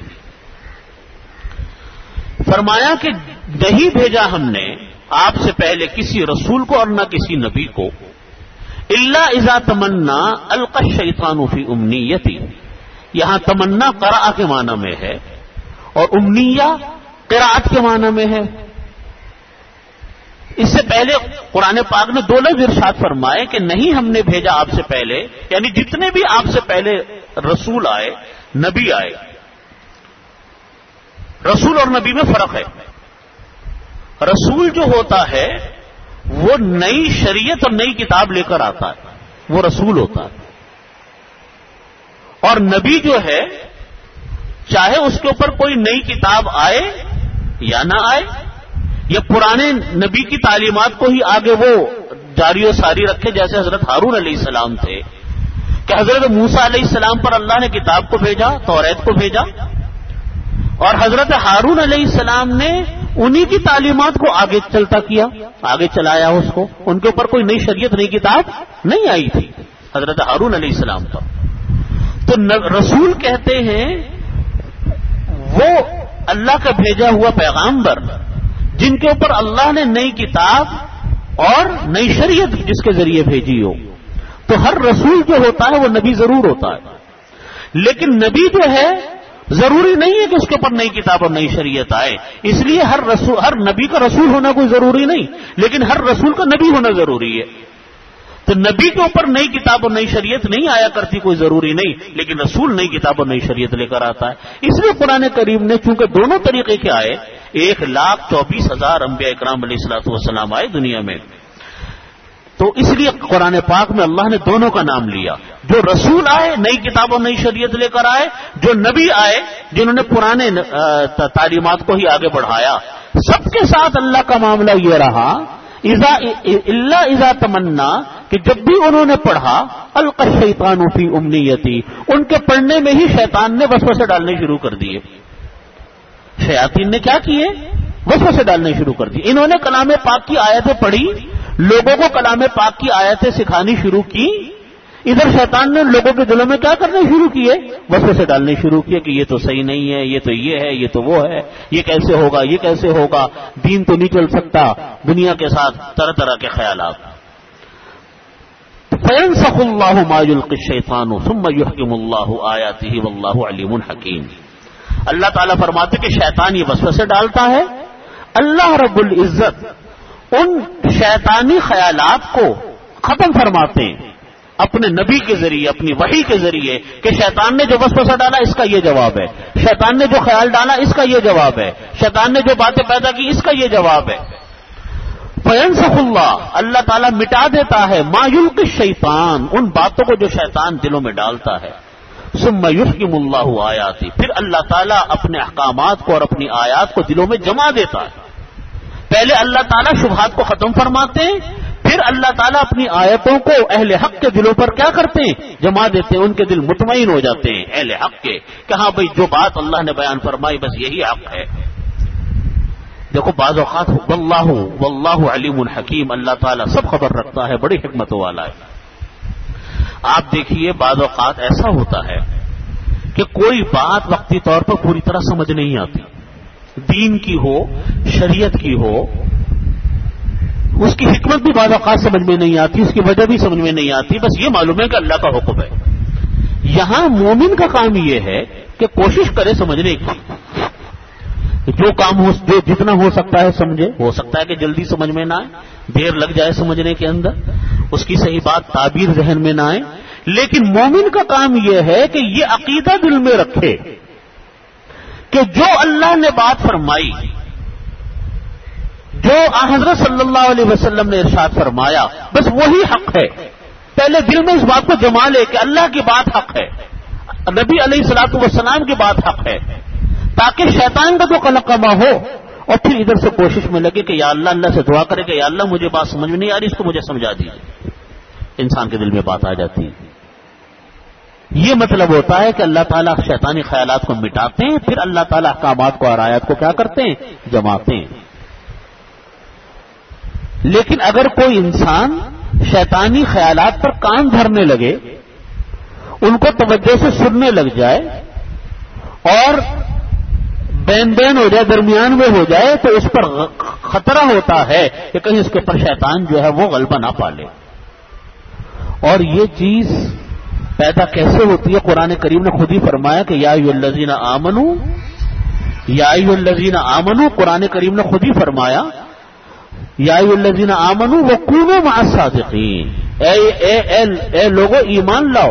فرمایا کہ نہیں بھیجا ہم نے آپ سے پہلے کسی رسول کو اور نہ کسی نبی کو, الا اذا تمنا القى الشیطان فی امنیتہ. یہاں تمنا قراء کے معنی میں ہے اور امنیہ قراءت کے معنی میں ہے. اس سے پہلے قرآن پاک نے 2 لفظ ارشاد فرمائے کہ نہیں ہم نے بھیجا آپ سے پہلے, یعنی جتنے بھی آپ سے پہلے رسول آئے, نبی آئے. رسول اور نبی میں فرق ہے. رسول جو ہوتا ہے وہ نئی شریعت اور نئی کتاب لے کر آتا ہے, وہ رسول ہوتا ہے. اور نبی جو ہے چاہے اس کے اوپر کوئی نئی کتاب آئے یا نہ آئے, یا پرانے نبی کی تعلیمات کو ہی آگے وہ جاری و ساری رکھے, جیسے حضرت ہارون علیہ السلام تھے کہ حضرت موسیٰ علیہ السلام پر اللہ نے کتاب کو بھیجا, توریت کو بھیجا, اور حضرت ہارون علیہ السلام نے انہی کی تعلیمات کو آگے چلتا کیا, آگے چلایا اس کو. ان کے اوپر کوئی نئی شریعت, نئی کتاب نہیں آئی تھی حضرت ہارون علیہ السلام پر. تو رسول کہتے ہیں وہ اللہ کا بھیجا ہوا پیغامبر جن کے اوپر اللہ نے نئی کتاب اور نئی شریعت جس کے ذریعے بھیجی ہو. تو ہر رسول جو ہوتا ہے وہ نبی ضرور ہوتا ہے, لیکن نبی جو ہے ضروری نہیں ہے کہ اس کے اوپر نئی کتاب اور نئی شریعت آئے. اس لیے ہر نبی کا رسول ہونا کوئی ضروری نہیں, لیکن ہر رسول کا نبی ہونا ضروری ہے. تو نبی کے اوپر نئی کتاب اور نئی شریعت نہیں آیا کرتی, کوئی ضروری نہیں, لیکن رسول نئی کتاب اور نئی شریعت لے کر آتا ہے. اس لیے قرآن کریم نے چونکہ دونوں طریقے کے آئے, 1,24,000 انبیاء اکرام علیہ الصلوۃ والسلام آئے دنیا میں, تو اس لیے قرآن پاک میں اللہ نے دونوں کا نام لیا. جو رسول آئے نئی کتاب اور نئی شریعت لے کر آئے, جو نبی آئے جنہوں نے پرانے تعلیمات کو ہی آگے بڑھایا. سب کے ساتھ اللہ کا معاملہ یہ رہا اذا تمنا کہ جب بھی انہوں نے پڑھا القى الشیطان فی امنیتی, ان کے پڑھنے میں ہی شیطان نے وسوسے ڈالنے شروع کر دیے. شیاطین نے کیا کیے؟ وسوسے ڈالنے شروع کر دیے. انہوں نے کلام پاک کی آیتیں پڑھی, لوگوں کو کلام پاک کی آیتیں سکھانی شروع کی. ادھر شیطان نے لوگوں کے دلوں میں کیا کرنے شروع کیے؟ وسوسے ڈالنے شروع کیے کہ یہ تو صحیح نہیں ہے, یہ تو یہ ہے, یہ تو وہ ہے, یہ کیسے ہوگا, یہ کیسے ہوگا, دین تو نہیں چل سکتا, دنیا کے ساتھ طرح طرح کے خیالات. فَيَنْسَخُ اللَّهُ مَا يُلْقِي الشَّيْطَانُ ثُمَّ يُحْكِمُ اللَّهُ آيَاتِهِ وَاللَّهُ عَلِيمٌ حَكِيمٌ. اللہ تعالیٰ فرماتے کہ شیطان یہ وسوسے ڈالتا ہے, اللہ رب العزت ان شیطانی خیالات کو ختم فرماتے ہیں اپنے نبی کے ذریعے, اپنی وحی کے ذریعے, کہ شیطان نے جو وسوسہ ڈالا اس کا یہ جواب ہے, شیطان نے جو خیال ڈالا اس کا یہ جواب ہے, شیطان نے جو باتیں پیدا کی اس کا یہ جواب ہے. فینسخ اللہ، اللہ تعالیٰ مٹا دیتا ہے ما یلقی الشیطان، ان باتوں کو جو شیطان دلوں میں ڈالتا ہے. ثم یحکم اللہ آیاتی، پھر اللہ تعالیٰ اپنے احکامات کو اور اپنی آیات کو دلوں میں جمع دیتا ہے. پہلے اللہ تعالیٰ شبہات کو ختم فرماتے ہیں، پھر اللہ تعالیٰ اپنی آیتوں کو اہل حق کے دلوں پر کیا کرتے ہیں؟ جمع دیتے ہیں. ان کے دل مطمئن ہو جاتے ہیں اہل حق کے کہ ہاں بھائی جو بات اللہ نے بیان فرمائی بس یہی حق ہے. دیکھو بعض اوقات واللہ علیم حکیم، اللہ تعالیٰ سب خبر رکھتا ہے، بڑی حکمتوں والا ہے. آپ دیکھیے بعض اوقات ایسا ہوتا ہے کہ کوئی بات وقتی طور پر پوری طرح سمجھ نہیں آتی، دین کی ہو شریعت کی ہو، اس کی حکمت بھی بعض اوقات سمجھ میں نہیں آتی، اس کی وجہ بھی سمجھ میں نہیں آتی، بس یہ معلوم ہے کہ اللہ کا حکم ہے. یہاں مومن کا کام یہ ہے کہ کوشش کرے سمجھنے کی، جو کام ہو جو جتنا ہو سکتا ہے سمجھے. ہو سکتا ہے کہ جلدی سمجھ میں نہ آئے، دیر لگ جائے سمجھنے کے اندر، اس کی صحیح بات تعبیر ذہن میں نہ آئے، لیکن مومن کا کام یہ ہے کہ یہ عقیدہ دل میں رکھے کہ جو اللہ نے بات فرمائی، جو حضرت صلی اللہ علیہ وسلم نے ارشاد فرمایا، بس وہی حق ہے. پہلے دل میں اس بات کو جما لے کہ اللہ کی بات حق ہے، نبی علیہ الصلوۃ والسلام کی بات حق ہے، تاکہ شیطان کا جو قلقمہ ہو، اور پھر ادھر سے کوشش میں لگے کہ یا اللہ سے دعا کرے کہ یا اللہ مجھے بات سمجھ میں نہیں آ رہی، اس کو مجھے سمجھا دیجیے. انسان کے دل میں بات آ جاتی ہے. یہ مطلب ہوتا ہے کہ اللہ تعالیٰ شیطانی خیالات کو مٹاتے ہیں، پھر اللہ تعالیٰ احکامات کو اور آیات کو کیا کرتے ہیں؟ جماتے ہیں. لیکن اگر کوئی انسان شیطانی خیالات پر کان دھرنے لگے، ان کو توجہ سے سننے لگ جائے اور بین ہو جائے، درمیان میں ہو جائے، تو اس پر خطرہ ہوتا ہے کہ کہیں اس کے پر شیطان جو ہے وہ غلبہ نہ پالے. اور یہ چیز پیدا کیسے ہوتی ہے؟ قرآن کریم نے خود ہی فرمایا کہ یا ایھا الذین آمنو، یا ایھا الذین آمنو، قرآن کریم نے خود ہی فرمایا یا ایھا الذین آمنو وکونوا مع الصادقین، اے لوگو ایمان لاؤ،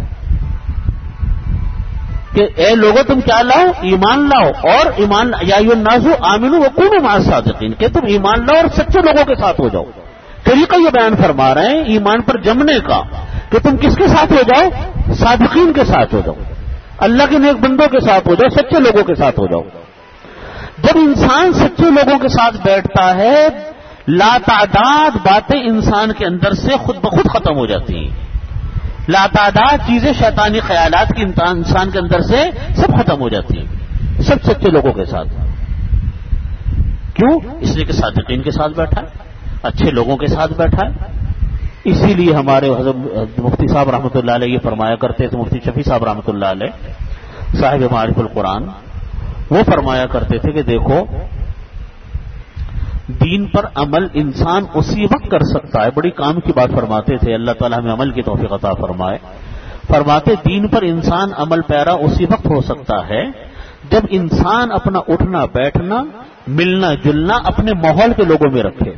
کہ اے لوگوں تم کیا لاؤ؟ ایمان لاؤ. اور ایمان یا ایھا الناس آمنوا وکونوا مع الصادقین، کہ تم ایمان لاؤ اور سچے لوگوں کے ساتھ ہو جاؤ. طریقہ یہ بیان فرما رہے ہیں ایمان پر جمنے کا کہ تم کس کے ساتھ ہو جاؤ؟ صادقین کے ساتھ ہو جاؤ، اللہ کے نیک بندوں کے ساتھ ہو جاؤ، سچے لوگوں کے ساتھ ہو جاؤ. جب انسان سچے لوگوں کے ساتھ بیٹھتا ہے، لاتعداد باتیں انسان کے اندر سے خود بخود ختم ہو جاتی ہیں. لاتعداد چیزیں شیطانی خیالات کی انسان کے اندر سے سب ختم ہو جاتی ہیں، سب سچے لوگوں کے ساتھ. کیوں؟ اس لیے کہ صادقین کے ساتھ بیٹھا ہے، اچھے لوگوں کے ساتھ بیٹھا ہے. اسی لیے ہمارے حضرت مفتی صاحب رحمۃ اللہ علیہ یہ فرمایا کرتے تھے، مفتی شفیع صاحب رحمۃ اللہ علیہ صاحب معارف القرآن، وہ فرمایا کرتے تھے کہ دیکھو دین پر عمل انسان اسی وقت کر سکتا ہے. بڑی کام کی بات فرماتے تھے، اللہ تعالیٰ ہمیں عمل کی توفیق عطا فرمائے. فرماتے دین پر انسان عمل پیرا اسی وقت ہو سکتا ہے جب انسان اپنا اٹھنا بیٹھنا ملنا جلنا اپنے ماحول کے لوگوں میں رکھے،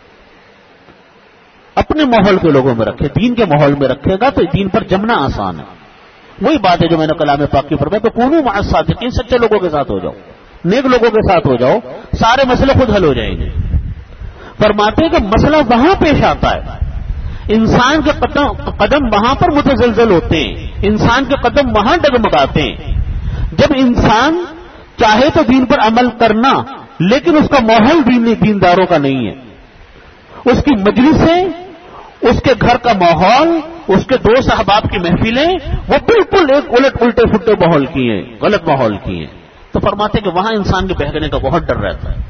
اپنے ماحول کے لوگوں میں رکھے، دین کے ماحول میں رکھے گا تو دین پر جمنا آسان ہے. وہی بات ہے جو میں نے کلام پاک کی فرمایا تو کونوا مع الصادقین، سچے لوگوں کے ساتھ ہو جاؤ، نیک لوگوں کے ساتھ ہو جاؤ، سارے مسئلے خود حل ہو جائیں گے. فرماتے ہیں کہ مسئلہ وہاں پیش آتا ہے، انسان کے قدم وہاں پر متزلزل ہوتے ہیں، انسان کے قدم وہاں ڈگمگاتے ہیں جب انسان چاہے تو دین پر عمل کرنا، لیکن اس کا ماحول دینداروں کا نہیں ہے. اس کی مجلسیں، اس کے گھر کا ماحول، اس کے دوست احباب کی محفلیں وہ بالکل ایک الٹے پھٹے ماحول کی ہیں، غلط ماحول کی ہیں. تو فرماتے کہ وہاں انسان کے بہکنے کا بہت ڈر رہتا ہے،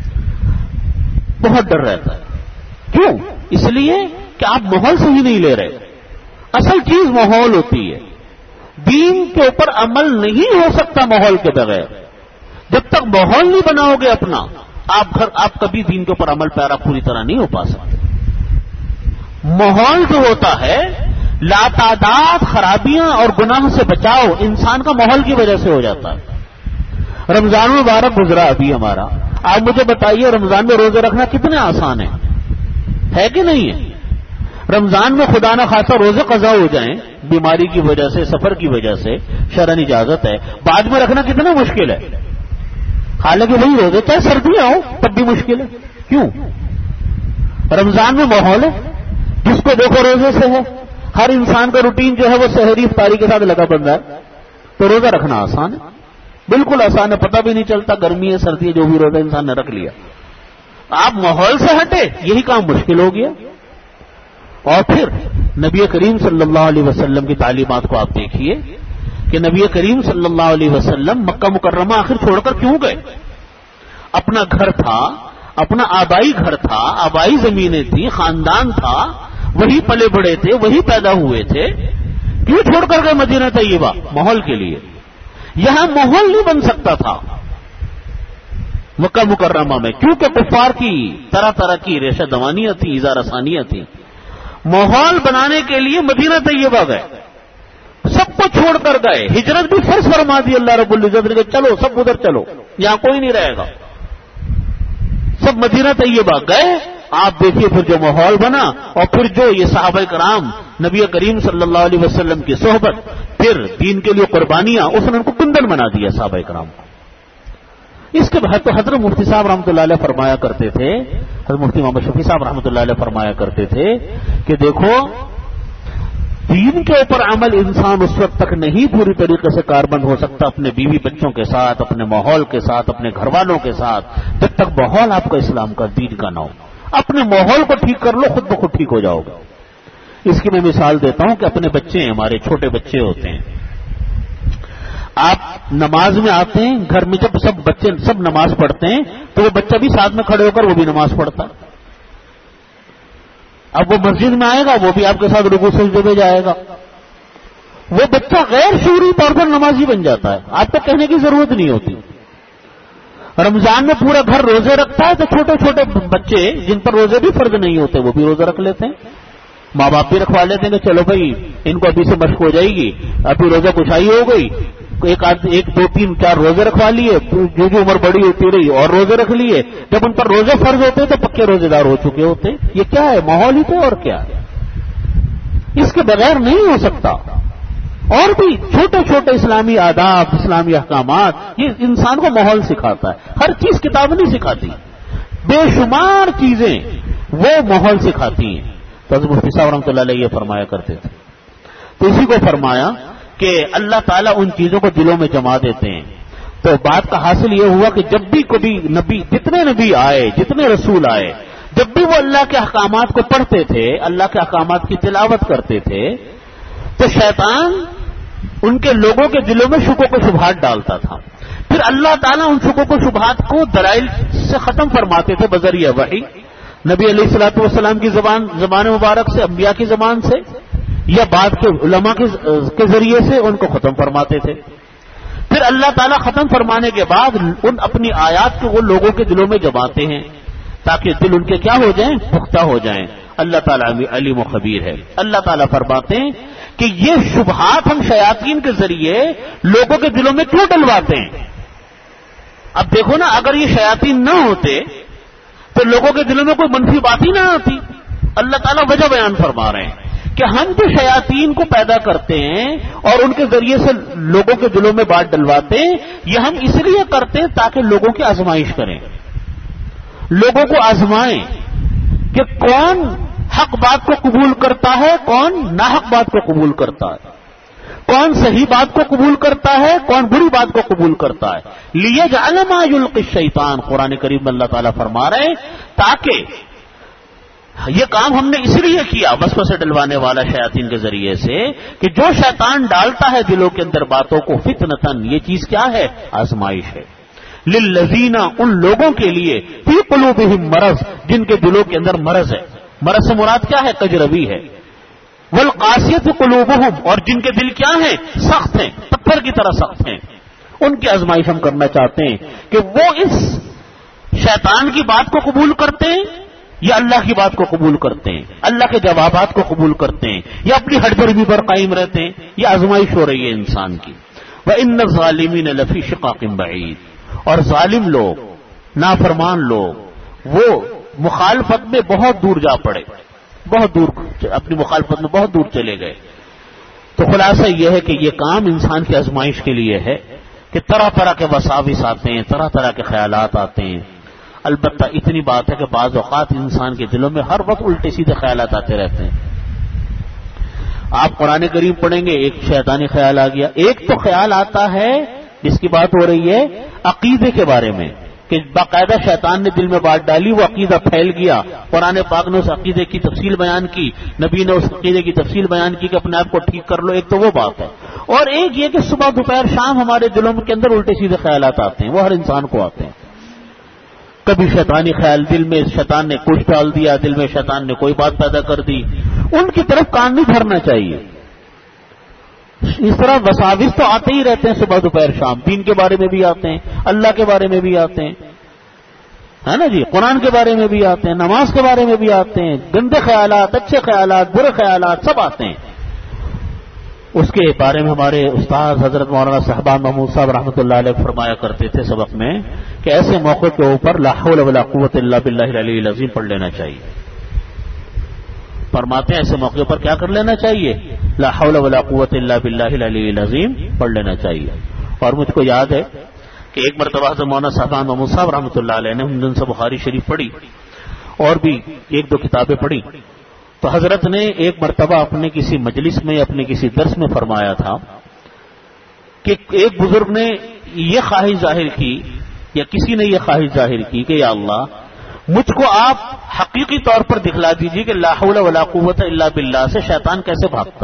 بہت ڈر رہتا ہے. کیوں؟ اس لیے کہ آپ ماحول سے ہی نہیں لے رہے. اصل چیز ماحول ہوتی ہے، دین کے اوپر عمل نہیں ہو سکتا ماحول کے بغیر. جب تک ماحول نہیں بناؤ گے اپنا، آپ کبھی دین کے اوپر عمل پیرا پوری طرح نہیں ہو پا سکتے. ماحول جو ہوتا ہے، لاتعداد خرابیاں اور گناہ سے بچاؤ انسان کا ماحول کی وجہ سے ہو جاتا ہے. رمضان مبارک گزرا ابھی ہمارا، آپ مجھے بتائیے رمضان میں روزے رکھنا کتنے آسان ہے کہ نہیں ہے؟ رمضان میں خدا نہ خاصا روزے قضا ہو جائیں بیماری کی وجہ سے، سفر کی وجہ سے، شرعن اجازت ہے، بعد میں رکھنا کتنا مشکل ہے. حالانکہ وہی روزے چاہے سردیاں ہو تب بھی مشکل ہے. کیوں؟ رمضان میں ماحول ہے، جس کو دیکھو روزے سے ہے، ہر انسان کا روٹین جو ہے وہ سحری افطاری کے ساتھ لگا بندہ ہے، تو روزہ رکھنا آسان ہے، بالکل آسان ہے، پتہ بھی نہیں چلتا گرمی ہے سردی ہے، جو بھی روزہ انسان نے رکھ لیا۔ آپ ماحول سے ہٹے، یہی کام مشکل ہو گیا۔ اور پھر نبی کریم صلی اللہ علیہ وسلم کی تعلیمات کو آپ دیکھیے کہ نبی کریم صلی اللہ علیہ وسلم مکہ مکرمہ آخر چھوڑ کر کیوں گئے؟ اپنا گھر تھا، اپنا آبائی گھر تھا، آبائی زمینیں تھیں، خاندان تھا، وہی پلے بڑے تھے، وہی پیدا ہوئے تھے، کیوں چھوڑ کر گئے مدینہ طیبہ؟ ماحول کے لیے۔ یہاں ماحول نہیں بن سکتا تھا مکہ مکرمہ میں، کیونکہ کفار کی طرح طرح کی ریشہ دوانیاں تھیں، ایذا رسانیاں تھیں۔ ماحول بنانے کے لیے مدینہ طیبہ گئے، سب کو چھوڑ کر گئے، ہجرت بھی فرض فرما دی اللہ رب العزت نے کہ چلو سب ادھر چلو، یہاں کوئی نہیں رہے گا، سب مدینہ طیبہ گئے۔ آپ دیکھیے پھر جو ماحول بنا، اور پھر جو یہ صحابہ کرام نبی کریم صلی اللہ علیہ وسلم کی صحبت، پھر دین کے لیے قربانیاں، اس نے ان کو کندن بنا دیا صحابہ کرام کو۔ اس کے بعد تو حضرت مفتی صاحب رحمۃ اللہ علیہ فرمایا کرتے تھے، حضرت مفتی محمد شفیع صاحب رحمۃ اللہ علیہ فرمایا کرتے تھے کہ دیکھو دین کے اوپر عمل انسان اس وقت تک نہیں پوری طریقے سے کاربند ہو سکتا اپنے بیوی بچوں کے ساتھ، اپنے ماحول کے ساتھ، اپنے گھر والوں کے ساتھ، جب تک ماحول آپ کا اسلام کا دین کا نہ ہو۔ اپنے ماحول کو ٹھیک کر لو، خود بخود ٹھیک ہو جاؤ گے۔ اس کی میں مثال دیتا ہوں کہ اپنے بچے ہیں، ہمارے چھوٹے بچے ہوتے ہیں، آپ نماز میں آتے ہیں، گھر میں جب سب بچے سب نماز پڑھتے ہیں تو وہ بچہ بھی ساتھ میں کھڑے ہو کر وہ بھی نماز پڑھتا ہے۔ اب وہ مسجد میں آئے گا، وہ بھی آپ کے ساتھ رکوع سجدے میں جائے گا، وہ بچہ غیر شعوری طور پر نمازی بن جاتا ہے، آپ کو کہنے کی ضرورت نہیں ہوتی۔ رمضان میں پورا گھر روزے رکھتا ہے تو چھوٹے چھوٹے بچے جن پر روزے بھی فرض نہیں ہوتے وہ بھی روزہ رکھ لیتے ہیں، ماں باپ بھی رکھوا لیتے ہیں کہ چلو بھائی ان کو ابھی سے مشق ہو جائے گی، ابھی روزہ کشائی ہو گئی، ایک دو تین چار روزے رکھوا لیے، جو عمر بڑی ہوتی رہی اور روزے رکھ لیے، جب ان پر روزے فرض ہوتے تو پکے روزے دار ہو چکے ہوتے۔ یہ کیا ہے؟ ماحول ہی تو، اور کیا ہے؟ اس کے بغیر نہیں ہو سکتا۔ اور بھی چھوٹے چھوٹے اسلامی آداب، اسلامی احکامات، یہ انسان کو ماحول سکھاتا ہے، ہر چیز کتاب نہیں سکھاتی، بے شمار چیزیں وہ ماحول سکھاتی ہیں۔ تو حضرت مفتی صاحب رحمۃ اللہ علیہ یہ فرمایا کرتے تھے، تو اسی کو فرمایا کہ اللہ تعالیٰ ان چیزوں کو دلوں میں جما دیتے ہیں۔ تو بات کا حاصل یہ ہوا کہ جب بھی کبھی نبی، جتنے نبی آئے، جتنے رسول آئے، جب بھی وہ اللہ کے احکامات کو پڑھتے تھے، اللہ کے احکامات کی تلاوت کرتے تھے، تو شیطان ان کے لوگوں کے دلوں میں شکوک و شبہات ڈالتا تھا۔ پھر اللہ تعالیٰ ان شکوک و شبہات کو دلائل سے ختم فرماتے تھے بذریعہ وحی، نبی علیہ الصلوۃ والسلام کی زبان مبارک سے، انبیاء کی زبان سے، یا بعد کے علماء کے ذریعے سے ان کو ختم فرماتے تھے۔ پھر اللہ تعالیٰ ختم فرمانے کے بعد ان اپنی آیات کو وہ لوگوں کے دلوں میں جماتے ہیں تاکہ دل ان کے کیا ہو جائیں؟ پختہ ہو جائیں۔ اللہ تعالیٰ علیم و خبیر ہے۔ اللہ تعالیٰ فرماتے ہیں کہ یہ شبہات ہم شیاطین کے ذریعے لوگوں کے دلوں میں کیوں ڈلواتے ہیں؟ اب دیکھو نا، اگر یہ شیاطین نہ ہوتے تو لوگوں کے دلوں میں کوئی منفی بات ہی نہ آتی۔ اللہ تعالیٰ وجہ بیان فرما رہے ہیں کہ ہم جو شیاطین کو پیدا کرتے ہیں اور ان کے ذریعے سے لوگوں کے دلوں میں بات ڈلواتے ہیں، یہ ہم اس لیے کرتے ہیں تاکہ لوگوں کی آزمائش کریں، لوگوں کو آزمائیں کہ کون حق بات کو قبول کرتا ہے، کون ناحق بات کو قبول کرتا ہے، کون صحیح بات کو قبول کرتا ہے، کون بری بات کو قبول کرتا ہے۔ لیجعل ما یلقی الشیطان، قرآن کریم میں اللہ تعالیٰ فرما رہے ہیں تاکہ یہ کام ہم نے اس لیے کیا وسوسے ڈلوانے والا شیاطین کے ذریعے سے کہ جو شیطان ڈالتا ہے دلوں کے اندر باتوں کو فتنتن، یہ چیز کیا ہے؟ آزمائش ہے۔ للذین، ان لوگوں کے لیے، فی قلوبہم مرض، جن کے دلوں کے اندر مرض ہے۔ مرض سے مراد کیا ہے؟ کجروی ہے۔ والقاسیۃ قلوبہم، اور جن کے دل کیا ہیں؟ سخت ہیں، پتھر کی طرح سخت ہیں۔ ان کی آزمائش ہم کرنا چاہتے ہیں کہ وہ اس شیطان کی بات کو قبول کرتے ہیں یا اللہ کی بات کو قبول کرتے ہیں، اللہ کے جوابات کو قبول کرتے ہیں، یا اپنی ہٹ درمی پر قائم رہتے ہیں۔ یہ آزمائش ہو رہی ہے انسان کی۔ وَإِنَّ الظَّالِمِينَ لَفِي شِقَاقٍ بَعِيدٍ، اور ظالم لوگ، نافرمان لوگ، وہ مخالفت میں بہت دور جا پڑے، بہت دور، اپنی مخالفت میں بہت دور چلے گئے۔ تو خلاصہ یہ ہے کہ یہ کام انسان کی آزمائش کے لیے ہے کہ طرح طرح کے وساوس آتے ہیں، طرح طرح کے خیالات آتے ہیں۔ البتہ اتنی بات ہے کہ بعض اوقات انسان کے دلوں میں ہر وقت الٹے سیدھے خیالات آتے رہتے ہیں. آپ قرآن کریم پڑھیں گے ایک شیطانی خیال آ گیا. ایک تو خیال آتا ہے جس کی بات ہو رہی ہے عقیدے کے بارے میں کہ باقاعدہ شیطان نے دل میں بات ڈالی, وہ عقیدہ پھیل گیا, قرآن پاک نے اس عقیدے کی تفصیل بیان کی, نبی نے اس عقیدے کی تفصیل بیان کی کہ اپنے آپ کو ٹھیک کر لو. ایک تو وہ بات ہے, اور ایک یہ کہ صبح دوپہر شام ہمارے دلوں کے اندر الٹے سیدھے خیالات آتے ہیں, وہ ہر انسان کو آتے ہیں. کبھی شیطانی خیال, دل میں شیطان نے کچھ ڈال دیا, دل میں شیطان نے کوئی بات پیدا کر دی, ان کی طرف کان نہیں بھرنا چاہیے. اس طرح وساوس تو آتے ہی رہتے ہیں صبح دوپہر شام, دین کے بارے میں بھی آتے ہیں, اللہ کے بارے میں بھی آتے ہیں, ہے نا جی, قرآن کے بارے میں بھی آتے ہیں, نماز کے بارے میں بھی آتے ہیں, گندے خیالات, اچھے خیالات, برے خیالات سب آتے ہیں. اس کے بارے میں ہمارے استاد حضرت مولانا صاحبان محمود صاحب رحمۃ اللہ علیہ فرمایا کرتے تھے سبق میں کہ ایسے موقع کے اوپر لا حول ولا قوت الا باللہ العلی العظیم پڑھ لینا چاہیے. فرماتے ہیں ایسے موقع پر کیا کر لینا چاہیے, لا حول ولا قوت الا باللہ العلی العظیم پڑھ لینا چاہیے. اور مجھ کو یاد ہے کہ ایک مرتبہ حضرت مولانا صاحبان محمود صاحب رحمۃ اللہ علیہ نے ہم سے بخاری شریف پڑھی اور بھی ایک دو کتابیں پڑھی, تو حضرت نے ایک مرتبہ اپنے کسی مجلس میں, اپنے کسی درس میں فرمایا تھا کہ ایک بزرگ نے یہ خواہش ظاہر کی, یا کسی نے یہ خواہش ظاہر کی کہ یا اللہ مجھ کو آپ حقیقی طور پر دکھلا دیجیے کہ لا حول ولا قوت الا باللہ سے شیطان کیسے بھاگتا.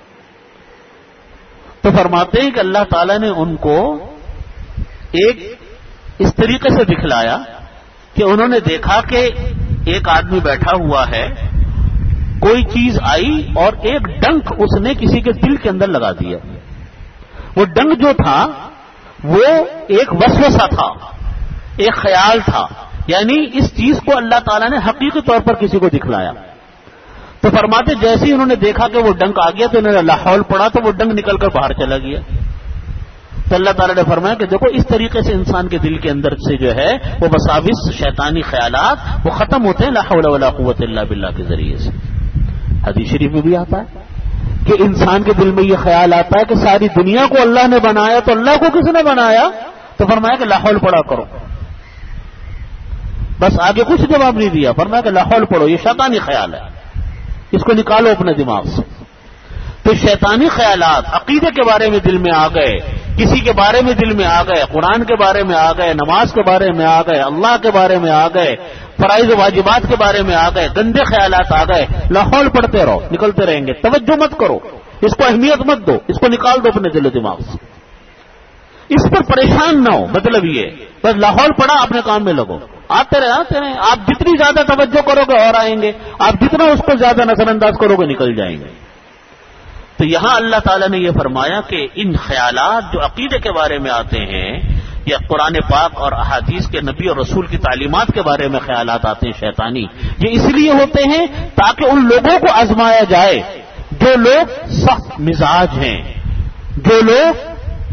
تو فرماتے ہیں کہ اللہ تعالیٰ نے ان کو ایک اس طریقے سے دکھلایا کہ انہوں نے دیکھا کہ ایک آدمی بیٹھا ہوا ہے, کوئی چیز آئی اور ایک ڈنک اس نے کسی کے دل کے اندر لگا دیا. وہ ڈنک جو تھا وہ ایک وسوسہ تھا, ایک خیال تھا, یعنی اس چیز کو اللہ تعالیٰ نے حقیقی طور پر کسی کو دکھلایا. تو فرماتے جیسے ہی انہوں نے دیکھا کہ وہ ڈنک آ گیا تو انہوں نے لا حول پڑھا تو وہ ڈنک نکل کر باہر چلا گیا. تو اللہ تعالیٰ نے فرمایا کہ دیکھو اس طریقے سے انسان کے دل کے اندر سے جو ہے وہ وساوس شیطانی خیالات وہ ختم ہوتے ہیں لا حول ولا قوت الا باللہ کے ذریعے سے. حدیث شریف میں بھی آتا ہے کہ انسان کے دل میں یہ خیال آتا ہے کہ ساری دنیا کو اللہ نے بنایا تو اللہ کو کس نے بنایا, تو فرمایا کہ لا حول پڑھا کرو. بس آگے کچھ جواب نہیں دیا, فرمایا کہ لا حول پڑھو, یہ شیطانی خیال ہے, اس کو نکالو اپنے دماغ سے. تو شیطانی خیالات عقیدے کے بارے میں دل میں آ گئے, کسی کے بارے میں دل میں آ گئے, قرآن کے بارے میں آ گئے, نماز کے بارے میں آ گئے, اللہ کے بارے میں آ گئے, فرائض و واجبات کے بارے میں آ گئے, گندے خیالات آ گئے, لا حول پڑھتے رہو, نکلتے رہیں گے. توجہ مت کرو, اس کو اہمیت مت دو, اس کو نکال دو اپنے دل و دماغ سے, اس پر پریشان نہ ہو. مطلب یہ بس لا حول پڑھا, اپنے کام میں لگو, آتے رہے. آپ جتنی زیادہ توجہ کرو گے اور آئیں گے, آپ جتنا اس کو زیادہ نظر انداز کرو گے نکل جائیں گے. تو یہاں اللہ تعالیٰ نے یہ فرمایا کہ ان خیالات جو عقیدے کے بارے میں آتے ہیں یا قرآن پاک اور احادیث کے نبی اور رسول کی تعلیمات کے بارے میں خیالات آتے ہیں شیطانی, یہ اس لیے ہوتے ہیں تاکہ ان لوگوں کو آزمایا جائے جو لوگ سخت مزاج ہیں, جو لوگ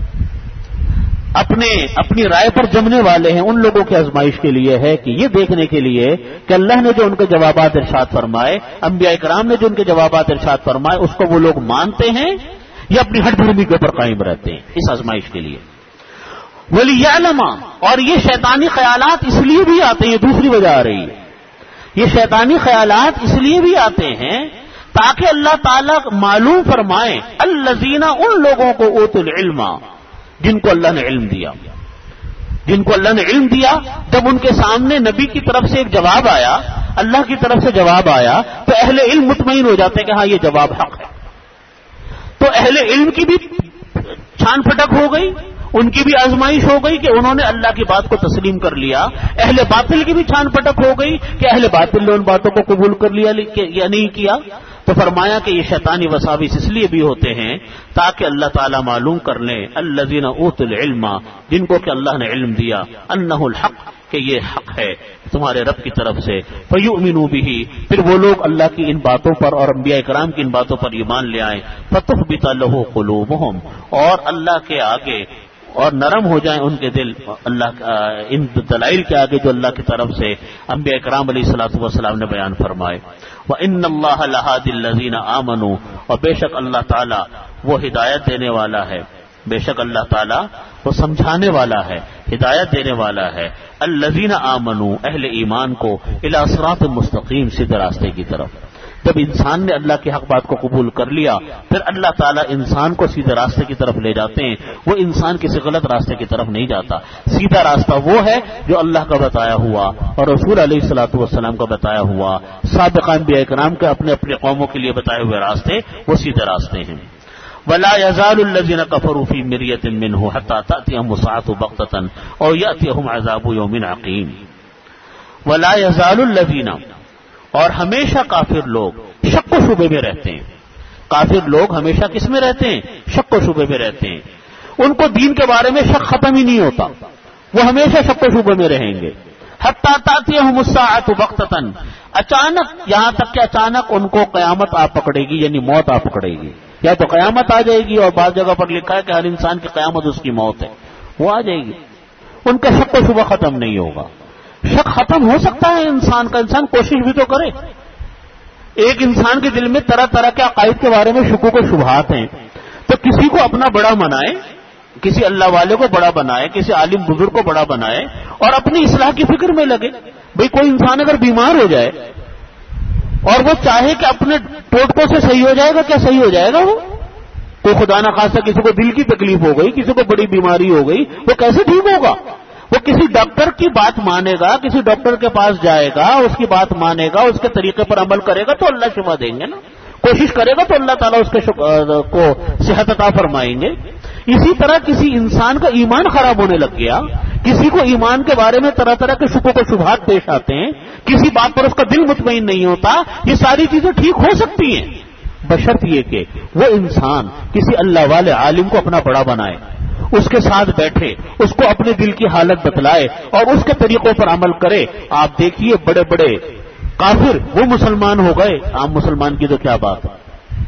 اپنی رائے پر جمنے والے ہیں. ان لوگوں کی آزمائش کے لیے ہے کہ یہ دیکھنے کے لیے کہ اللہ نے جو ان کے جوابات ارشاد فرمائے, انبیاء کرام نے جو ان کے جوابات ارشاد فرمائے, اس کو وہ لوگ مانتے ہیں یا اپنی ہٹ دھرمی کے اوپر قائم رہتے ہیں. اس آزمائش کے لیے وَلِيَعْلَمَ, اور یہ شیطانی خیالات اس لیے بھی آتے ہیں, یہ دوسری وجہ آ رہی ہے, یہ شیطانی خیالات اس لیے بھی آتے ہیں تاکہ اللہ تعالیٰ معلوم فرمائے الذین, ان لوگوں کو اوتوا العلم, جن کو اللہ نے علم دیا, جن کو اللہ نے علم دیا. جب ان کے سامنے نبی کی طرف سے ایک جواب آیا, اللہ کی طرف سے جواب آیا, تو اہل علم مطمئن ہو جاتے ہیں کہ ہاں یہ جواب حق ہے. تو اہل علم کی بھی چھان پھٹک ہو گئی, ان کی بھی آزمائش ہو گئی کہ انہوں نے اللہ کی بات کو تسلیم کر لیا. اہل باطل کی بھی چھان پھٹک ہو گئی کہ اہل باطل نے ان باتوں کو قبول کر لیا یا نہیں کیا. تو فرمایا کہ یہ شیطانی وساوس اس لیے بھی ہوتے ہیں تاکہ اللہ تعالیٰ معلوم کر لیں الذین اوتوا العلم, جن کو کہ اللہ نے علم دیا, انہ الحق, کہ یہ حق ہے تمہارے رب کی طرف سے. فیؤمنوا بہ, پھر وہ لوگ اللہ کی ان باتوں پر اور انبیاء کرام کی ان باتوں پر ایمان لے آئیں. فتخبت لہ قلوبہم, اور اللہ کے آگے اور نرم ہو جائیں ان کے دل اللہ ان دلائل کے آگے جو اللہ کی طرف سے انبیاء کرام علیہ الصلوۃ والسلام نے بیان فرمائے. وَإِنَّ اللَّهَ لَهَادِ الَّذِينَ آمَنُوا, اور بے شک اللہ تعالیٰ وہ ہدایت دینے والا ہے, بے شک اللہ تعالیٰ وہ سمجھانے والا ہے، ہدایت دینے والا ہے۔ الذین آمنوا، اہل ایمان کو، الی صراط مستقیم، سیدھے راستے کی طرف۔ جب انسان نے اللہ کی حق بات کو قبول کر لیا، پھر اللہ تعالیٰ انسان کو سیدھے راستے کی طرف لے جاتے ہیں۔ وہ انسان کسی غلط راستے کی طرف نہیں جاتا۔ سیدھا راستہ وہ ہے جو اللہ کا بتایا ہوا اور رسول علیہ الصلوۃ والسلام کا بتایا ہوا، سابقہ انبیاء کرام کے اپنے اپنے قوموں کے لیے بتائے ہوئے راستے، وہ سیدھے راستے ہیں۔ وَلَا يَزَالُ الَّذِينَ كَفَرُوا فِي مِرْيَةٍ مِّنْهُ حَتَّىٰ تَأْتِيَهُمُ السَّاعَةُ بَغْتَةً أَوْ يَأْتِيَهُمْ عَذَابُ يَوْمٍ عَقِيمٍ۔ وَلَا يَزَالُ الَّذِينَ، اور ہمیشہ کافر لوگ شک و شبے میں رہتے ہیں۔ کافر لوگ ہمیشہ کس میں رہتے ہیں؟ شک و شبے میں رہتے ہیں۔ ان کو دین کے بارے میں شک ختم ہی نہیں ہوتا، وہ ہمیشہ شک و شبے میں رہیں گے۔ حتیٰ تأتیہم الساعۃ بغتۃ، اچانک، یہاں تک کہ اچانک ان کو قیامت آ پکڑے گی، یعنی موت آ پکڑے گی۔ یا تو قیامت آ جائے گی، اور بعض جگہ پر لکھا ہے کہ ہر انسان کی قیامت اس کی موت ہے، وہ آ جائے گی۔ ان کا شک و شبہ ختم نہیں ہوگا۔ شک ختم ہو سکتا ہے انسان کا، انسان کوشش بھی تو کرے۔ ایک انسان کے دل میں طرح طرح کے عقائد کے بارے میں شکوک و شبہات ہیں، تو کسی کو اپنا بڑا بنائے، کسی اللہ والے کو بڑا بنائے، کسی عالم بزرگ کو بڑا بنائے، اور اپنی اصلاح کی فکر میں لگے۔ بھئی کوئی انسان اگر بیمار ہو جائے اور وہ چاہے کہ اپنے ٹوٹکوں سے صحیح ہو جائے گا، کیا صحیح ہو جائے گا؟ وہ کوئی خدا نخواستہ کسی کو دل کی تکلیف ہو گئی، کسی کو بڑی بیماری ہو گئی، وہ کیسے ٹھیک ہوگا؟ وہ کسی ڈاکٹر کی بات مانے گا، کسی ڈاکٹر کے پاس جائے گا، اس کی بات مانے گا، اس کے طریقے پر عمل کرے گا تو اللہ شفا دیں گے نا۔ کوشش کرے گا تو اللہ تعالیٰ اس کو صحت عطا فرمائیں گے۔ اسی طرح کسی انسان کا ایمان خراب ہونے لگ گیا، کسی کو ایمان کے بارے میں طرح طرح کے شکوک و شبہات پیش آتے ہیں، کسی بات پر اس کا دل مطمئن نہیں ہوتا، یہ ساری چیزیں ٹھیک ہو سکتی ہیں بشرط یہ کہ وہ انسان کسی اللہ والے عالم کو اپنا بڑا بنائے، اس کے ساتھ بیٹھے، اس کو اپنے دل کی حالت بتلائے اور اس کے طریقوں پر عمل کرے۔ آپ دیکھیے بڑے بڑے کافر وہ مسلمان ہو گئے، عام مسلمان کی تو کیا بات ہے،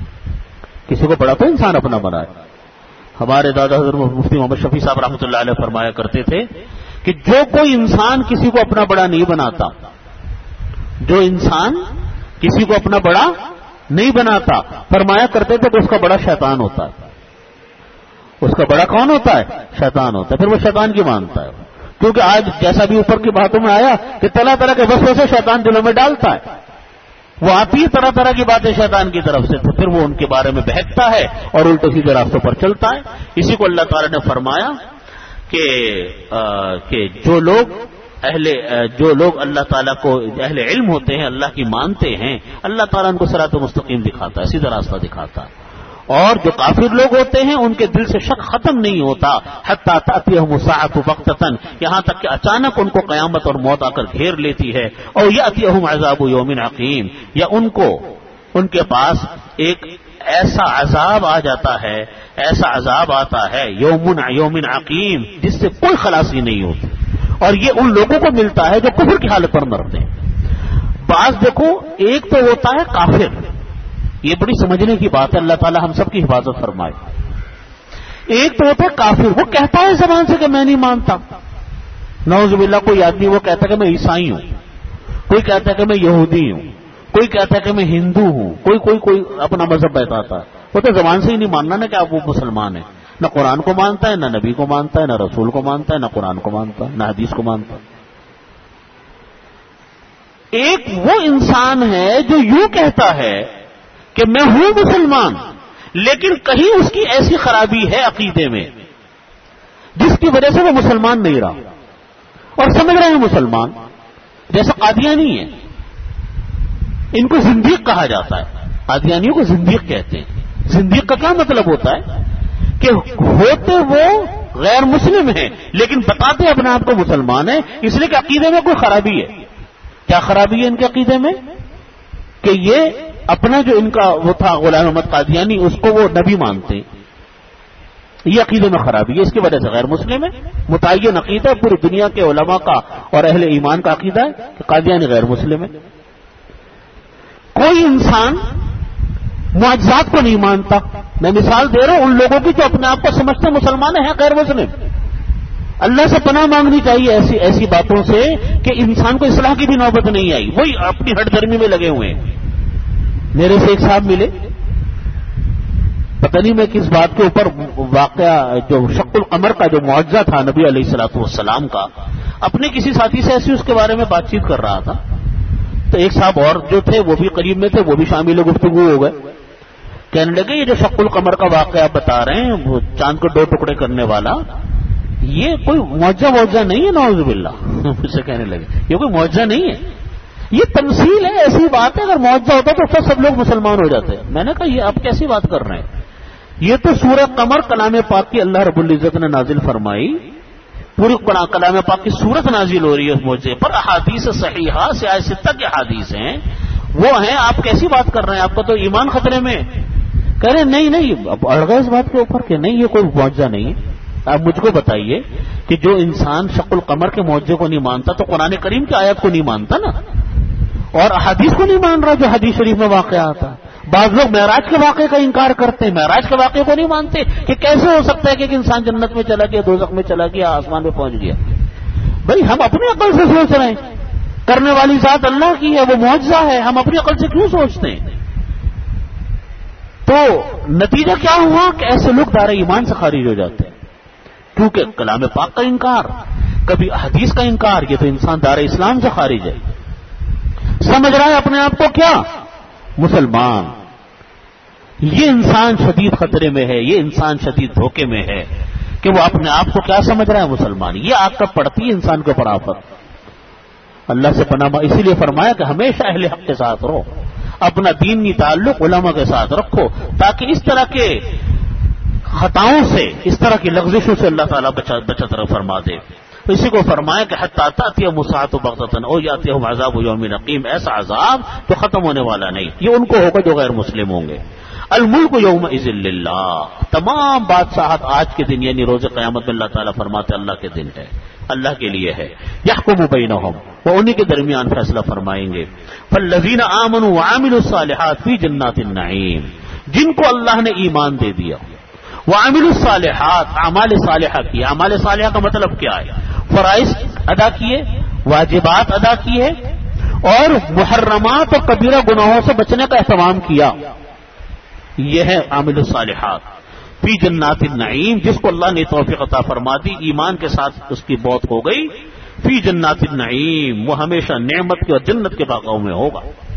کسی کو بڑا تو انسان اپنا بنائے۔ ہمارے دادا حضرت مفتی محمد شفیع صاحب رحمۃ اللہ علیہ فرمایا کرتے تھے کہ جو کوئی انسان کسی کو اپنا بڑا نہیں بناتا، جو انسان کسی کو اپنا بڑا نہیں بناتا، فرمایا کرتے تھے کہ اس کا بڑا شیطان ہوتا ہے۔ اس کا بڑا کون ہوتا ہے؟ شیطان ہوتا ہے۔ پھر وہ شیطان کی مانتا ہے، کیونکہ آج جیسا بھی اوپر کی باتوں میں آیا کہ طرح طرح کے وسوسے شیطان دلوں میں ڈالتا ہے، وہ آتی ہے طرح طرح کی باتیں شیطان کی طرف سے، تو پھر وہ ان کے بارے میں بہکتا ہے اور الٹے سیدھے راستوں پر چلتا ہے۔ اسی کو اللہ تعالیٰ نے فرمایا کہ جو لوگ اللہ تعالیٰ کو اہل علم ہوتے ہیں، اللہ کی مانتے ہیں، اللہ تعالیٰ ان کو صراط مستقیم دکھاتا ہے، سیدھا راستہ دکھاتا ہے۔ اور جو کافر لوگ ہوتے ہیں ان کے دل سے شک ختم نہیں ہوتا، حتیٰ تأتیہم الساعۃ بغتۃ، یہاں تک کہ اچانک ان کو قیامت اور موت آ کر گھیر لیتی ہے، اور یأتیہم عذاب یوم عقیم، یا ان کے پاس ایک ایسا عذاب آ جاتا ہے، ایسا عذاب آتا ہے یوم عقیم، جس سے کوئی خلاصی نہیں ہوتی، اور یہ ان لوگوں کو ملتا ہے جو کفر کی حالت پر مرتے ہیں۔ بعض دیکھو، ایک تو ہوتا ہے کافر، یہ بڑی سمجھنے کی بات ہے، اللہ تعالیٰ ہم سب کی حفاظت فرمائے۔ ایک تو ہوتا ہے کافر، وہ کہتا ہے زبان سے کہ میں نہیں مانتا، نعوذ باللہ۔ کوئی آدمی وہ کہتا ہے کہ میں عیسائی ہوں، کوئی کہتا ہے کہ میں یہودی ہوں، کوئی کہتا ہے کہ میں ہندو ہوں، کوئی اپنا مذہب بتاتا ہے، وہ تو زبان سے ہی نہیں ماننا نا کہ آپ وہ مسلمان ہیں، نہ قرآن کو مانتا ہے، نہ نبی کو مانتا ہے، نہ رسول کو مانتا ہے، نہ قرآن کو مانتا ہے، نہ حدیث کو مانتا ہے۔ ایک وہ انسان ہے جو یوں کہتا ہے کہ میں ہوں مسلمان، لیکن کہیں اس کی ایسی خرابی ہے عقیدے میں جس کی وجہ سے وہ مسلمان نہیں رہا، اور سمجھ رہے ہیں مسلمان، جیسے قادیانی ہے، ان کو زندیق کہا جاتا ہے، قادیانیوں کو زندیق کہتے ہیں۔ زندیق کا کیا مطلب ہوتا ہے کہ ہوتے وہ غیر مسلم ہیں لیکن بتاتے اپنے آپ کو مسلمان ہیں، اس لیے کہ عقیدے میں کوئی خرابی ہے۔ کیا خرابی ہے ان کے عقیدے میں؟ کہ یہ اپنا جو ان کا وہ تھا غلام احمد قادیانی، اس کو وہ نبی مانتے ہیں، یہ عقیدے میں خرابی ہے، اس کی وجہ سے غیر مسلم ہے۔ متعین عقیدہ پوری دنیا کے علماء کا اور اہل ایمان کا عقیدہ ہے کہ قادیانی غیر مسلم ہے۔ کوئی انسان معجزات کو نہیں مانتا، میں مثال دے رہا ہوں ان لوگوں کی جو اپنے آپ کو سمجھتے مسلمان ہیں غیر مسلم۔ اللہ سے پناہ مانگنی چاہیے ایسی باتوں سے کہ انسان کو اصلاح کی بھی نوبت نہیں آئی، وہی اپنی ہٹ درمی میں لگے ہوئے ہیں۔ میرے سے ایک صاحب ملے، پتہ نہیں میں کس بات کے اوپر واقعہ جو شق القمر کا جو معجزہ تھا نبی علیہ الصلوۃ والسلام کا، اپنے کسی ساتھی سے ایسی اس کے بارے میں بات چیت کر رہا تھا، تو ایک صاحب اور جو تھے وہ بھی قریب میں تھے، وہ بھی شامل گفتگو ہو گئے. کہنے لگے یہ جو شق القمر کا واقعہ آپ بتا رہے ہیں، وہ چاند کو 2 ٹکڑے کرنے والا، یہ کوئی معجزہ نہیں ہے. نعوذ باللہ. مجھ سے کہنے لگے یہ کوئی معجزہ نہیں ہے، یہ تمثیل ہے، ایسی بات ہے. اگر معجزہ ہوتا تو سب لوگ مسلمان ہو جاتے. میں نے کہا یہ آپ کیسی بات کر رہے ہیں؟ یہ تو سورہ قمر کلام پاک کی اللہ رب العزت نے نازل فرمائی، پوری کلام پاک کی صورت نازل ہو رہی ہے اس معجزے پر. احادیث صحیحہ سیاہ ستہ کی احادیث ہیں، وہ ہیں. آپ کیسی بات کر رہے ہیں؟ آپ کا تو ایمان خطرے میں. کہہ رہے نہیں، اب اڑ گئے اس بات کے اوپر کہ نہیں یہ کوئی معجزہ نہیں ہے. آپ مجھ کو بتائیے کہ جو انسان شق القمر کے معجزے کو نہیں مانتا تو قرآن کریم کی آیت کو نہیں مانتا نا، اور احادیث کو نہیں مان رہا جو حدیث شریف میں واقعہ آتا. بعض لوگ معراج کے واقعے کا انکار کرتے ہیں، معراج کے واقعے کو نہیں مانتے کہ کیسے ہو سکتا ہے کہ ایک انسان جنت میں چلا گیا، دوزخ میں چلا گیا، آسمان میں پہنچ گیا. بھائی ہم اپنی عقل سے سوچ رہے ہیں، کرنے والی ذات اللہ کی ہے، وہ معجزہ ہے، ہم اپنی عقل سے کیوں سوچتے ہیں؟ تو نتیجہ کیا ہوا کہ ایسے لوگ دائرہ ایمان سے خارج ہو جاتے ہیں، کیونکہ کلام پاک کا انکار، کبھی حدیث کا انکار، یہ تو انسان دائرہ اسلام سے خارج ہے. سمجھ رہا ہے اپنے آپ کو کیا مسلمان. یہ انسان شدید خطرے میں ہے، یہ انسان شدید دھوکے میں ہے کہ وہ اپنے آپ کو کیا سمجھ رہا ہے مسلمان. یہ آگ کب پڑتی ہے انسان کے اوپر آفت. اللہ سے پناہ، اسی لیے فرمایا کہ ہمیشہ اہل حق کے ساتھ رہو، اپنا دینی تعلق علماء کے ساتھ رکھو، تاکہ اس طرح کے خطاؤں سے، اس طرح کی لغزشوں سے اللہ تعالیٰ بچت فرما دے. اسی کو فرمایا کہ حتی تأتی الساعۃ بغتۃ او یأتیہم عذاب یوم عقیم، ایسا عذاب جو ختم ہونے والا نہیں. یہ ان کو ہوگا جو غیر مسلم ہوں گے. الملک یومئذ للہ، تمام بادشاہت آج کے دن یعنی روز قیامت میں اللہ تعالیٰ فرماتے اللہ کے دن ہے، اللہ کے لیے ہے. یحکم بینہم، وہ انہی کے درمیان فیصلہ فرمائیں گے. فالذین آمنوا وعملوا الصالحات فی جنات النعیم، جن کو اللہ نے ایمان دے دیا، وعملوا الصالحات، اعمال صالحہ کی. اعمال صالحہ کا مطلب کیا ہے؟ فرائض ادا کیے، واجبات ادا کیے، اور محرمات اور کبیرہ گناہوں سے بچنے کا اہتمام کیا. یہ ہے عامل الصالحات فی جنات النعیم، جس کو اللہ نے توفیق عطا فرما دی، ایمان کے ساتھ اس کی موت ہو گئی. فی جنات النعیم، وہ ہمیشہ نعمت کے اور جنت کے باغوں میں ہوگا.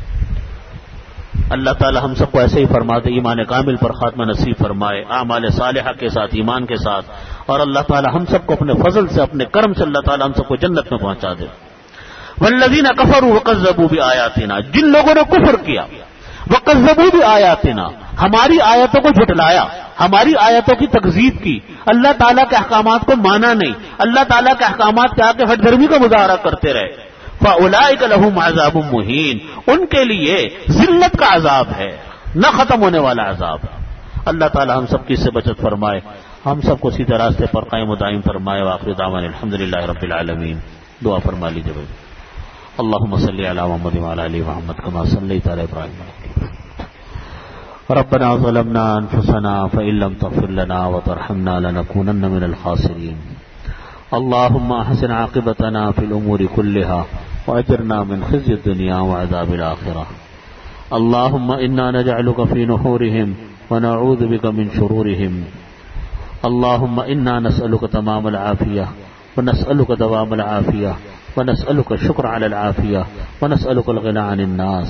اللہ تعالی ہم سب کو ایسے ہی فرما دے، ایمان کامل پر خاتمہ نصیب فرمائے، اعمال صالحہ کے ساتھ، ایمان کے ساتھ. اور اللہ تعالی ہم سب کو اپنے فضل سے، اپنے کرم سے اللہ تعالی ہم سب کو جنت میں پہنچا دے. والذین کفروا وکذبوا بآیاتنا، جن لوگوں نے کفر کیا، وکذبوا بآیاتنا، ہماری آیتوں کو جھٹلایا، ہماری آیتوں کی تکذیب کی، اللہ تعالیٰ کے احکامات کو مانا نہیں، اللہ تعالیٰ کے احکامات کے آگے ہٹ دھرمی کا مظاہرہ کرتے رہے. فَأُولَٰئِكَ لَهُمْ عَذَابٌ مُّهِينٌ، ان کے لیے ذلت کا عذاب ہے، نہ ختم ہونے والا عذاب. اللہ تعالیٰ ہم سب کی سے بچت فرمائے، ہم سب کو سیدھے راستے پر قائم و دائم فرمائے. وآخر دعوانا الحمدللہ رب العالمین. دعا فرما لیجیے بھائی. اللهم صل على محمد وعلى ال محمد كما صليت على ابراهيم. ربنا ظلمنا انفسنا فإن لم تغفر لنا وترحمنا لنكونن من الخاسرين. اللهم احسن عاقبتنا في الامور كلها واجرنا من خزي الدنيا وعذاب الاخره. اللهم انا نجعلك في نحورهم ونعوذ بك من شرورهم. اللهم انا نسألك تمام العافية ونسألك دوام العافية ونسألك الشكر على العافية ونسألك الغنى عن الناس.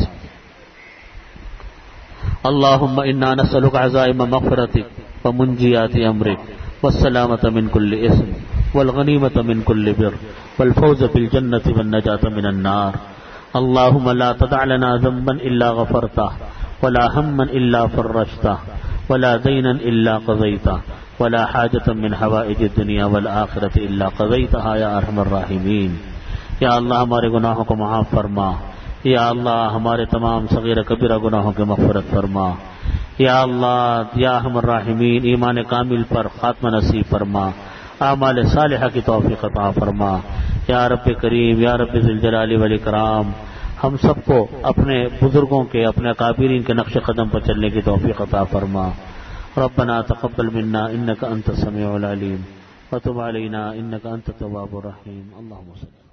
اللهم إنا نسألك عزائم مغفرتك ومنجيات أمرك والسلامة من كل إثم والغنيمة من كل بر والفوز بالجنة والنجاة من النار. اللهم لا تدع لنا ذنبا إلا غفرته ولا هما إلا فرجته ولا دينا إلا قضيته ولا حاجة من حوائج الدنيا والآخرة إلا قضيتها يا أرحم الراحمين. یا اللہ ہمارے گناہوں کو معاف فرما، یا اللہ ہمارے تمام صغیر کبیرہ گناہوں کی مغفرت فرما. یا اللہ یا ارحم الراحمین، ایمان کامل پر خاتمہ نصیب فرما، اعمال صالحہ کی توفیق عطا فرما. یا رب کریم، یا رب ذی الجلال والاکرام، ہم سب کو اپنے بزرگوں کے، اپنے اکابرین کے نقش قدم پر چلنے کی توفیق عطا فرما. ربنا تقبل منا انک انت السمیع العلیم وتب علینا انک انت التواب الرحیم. اللهم صل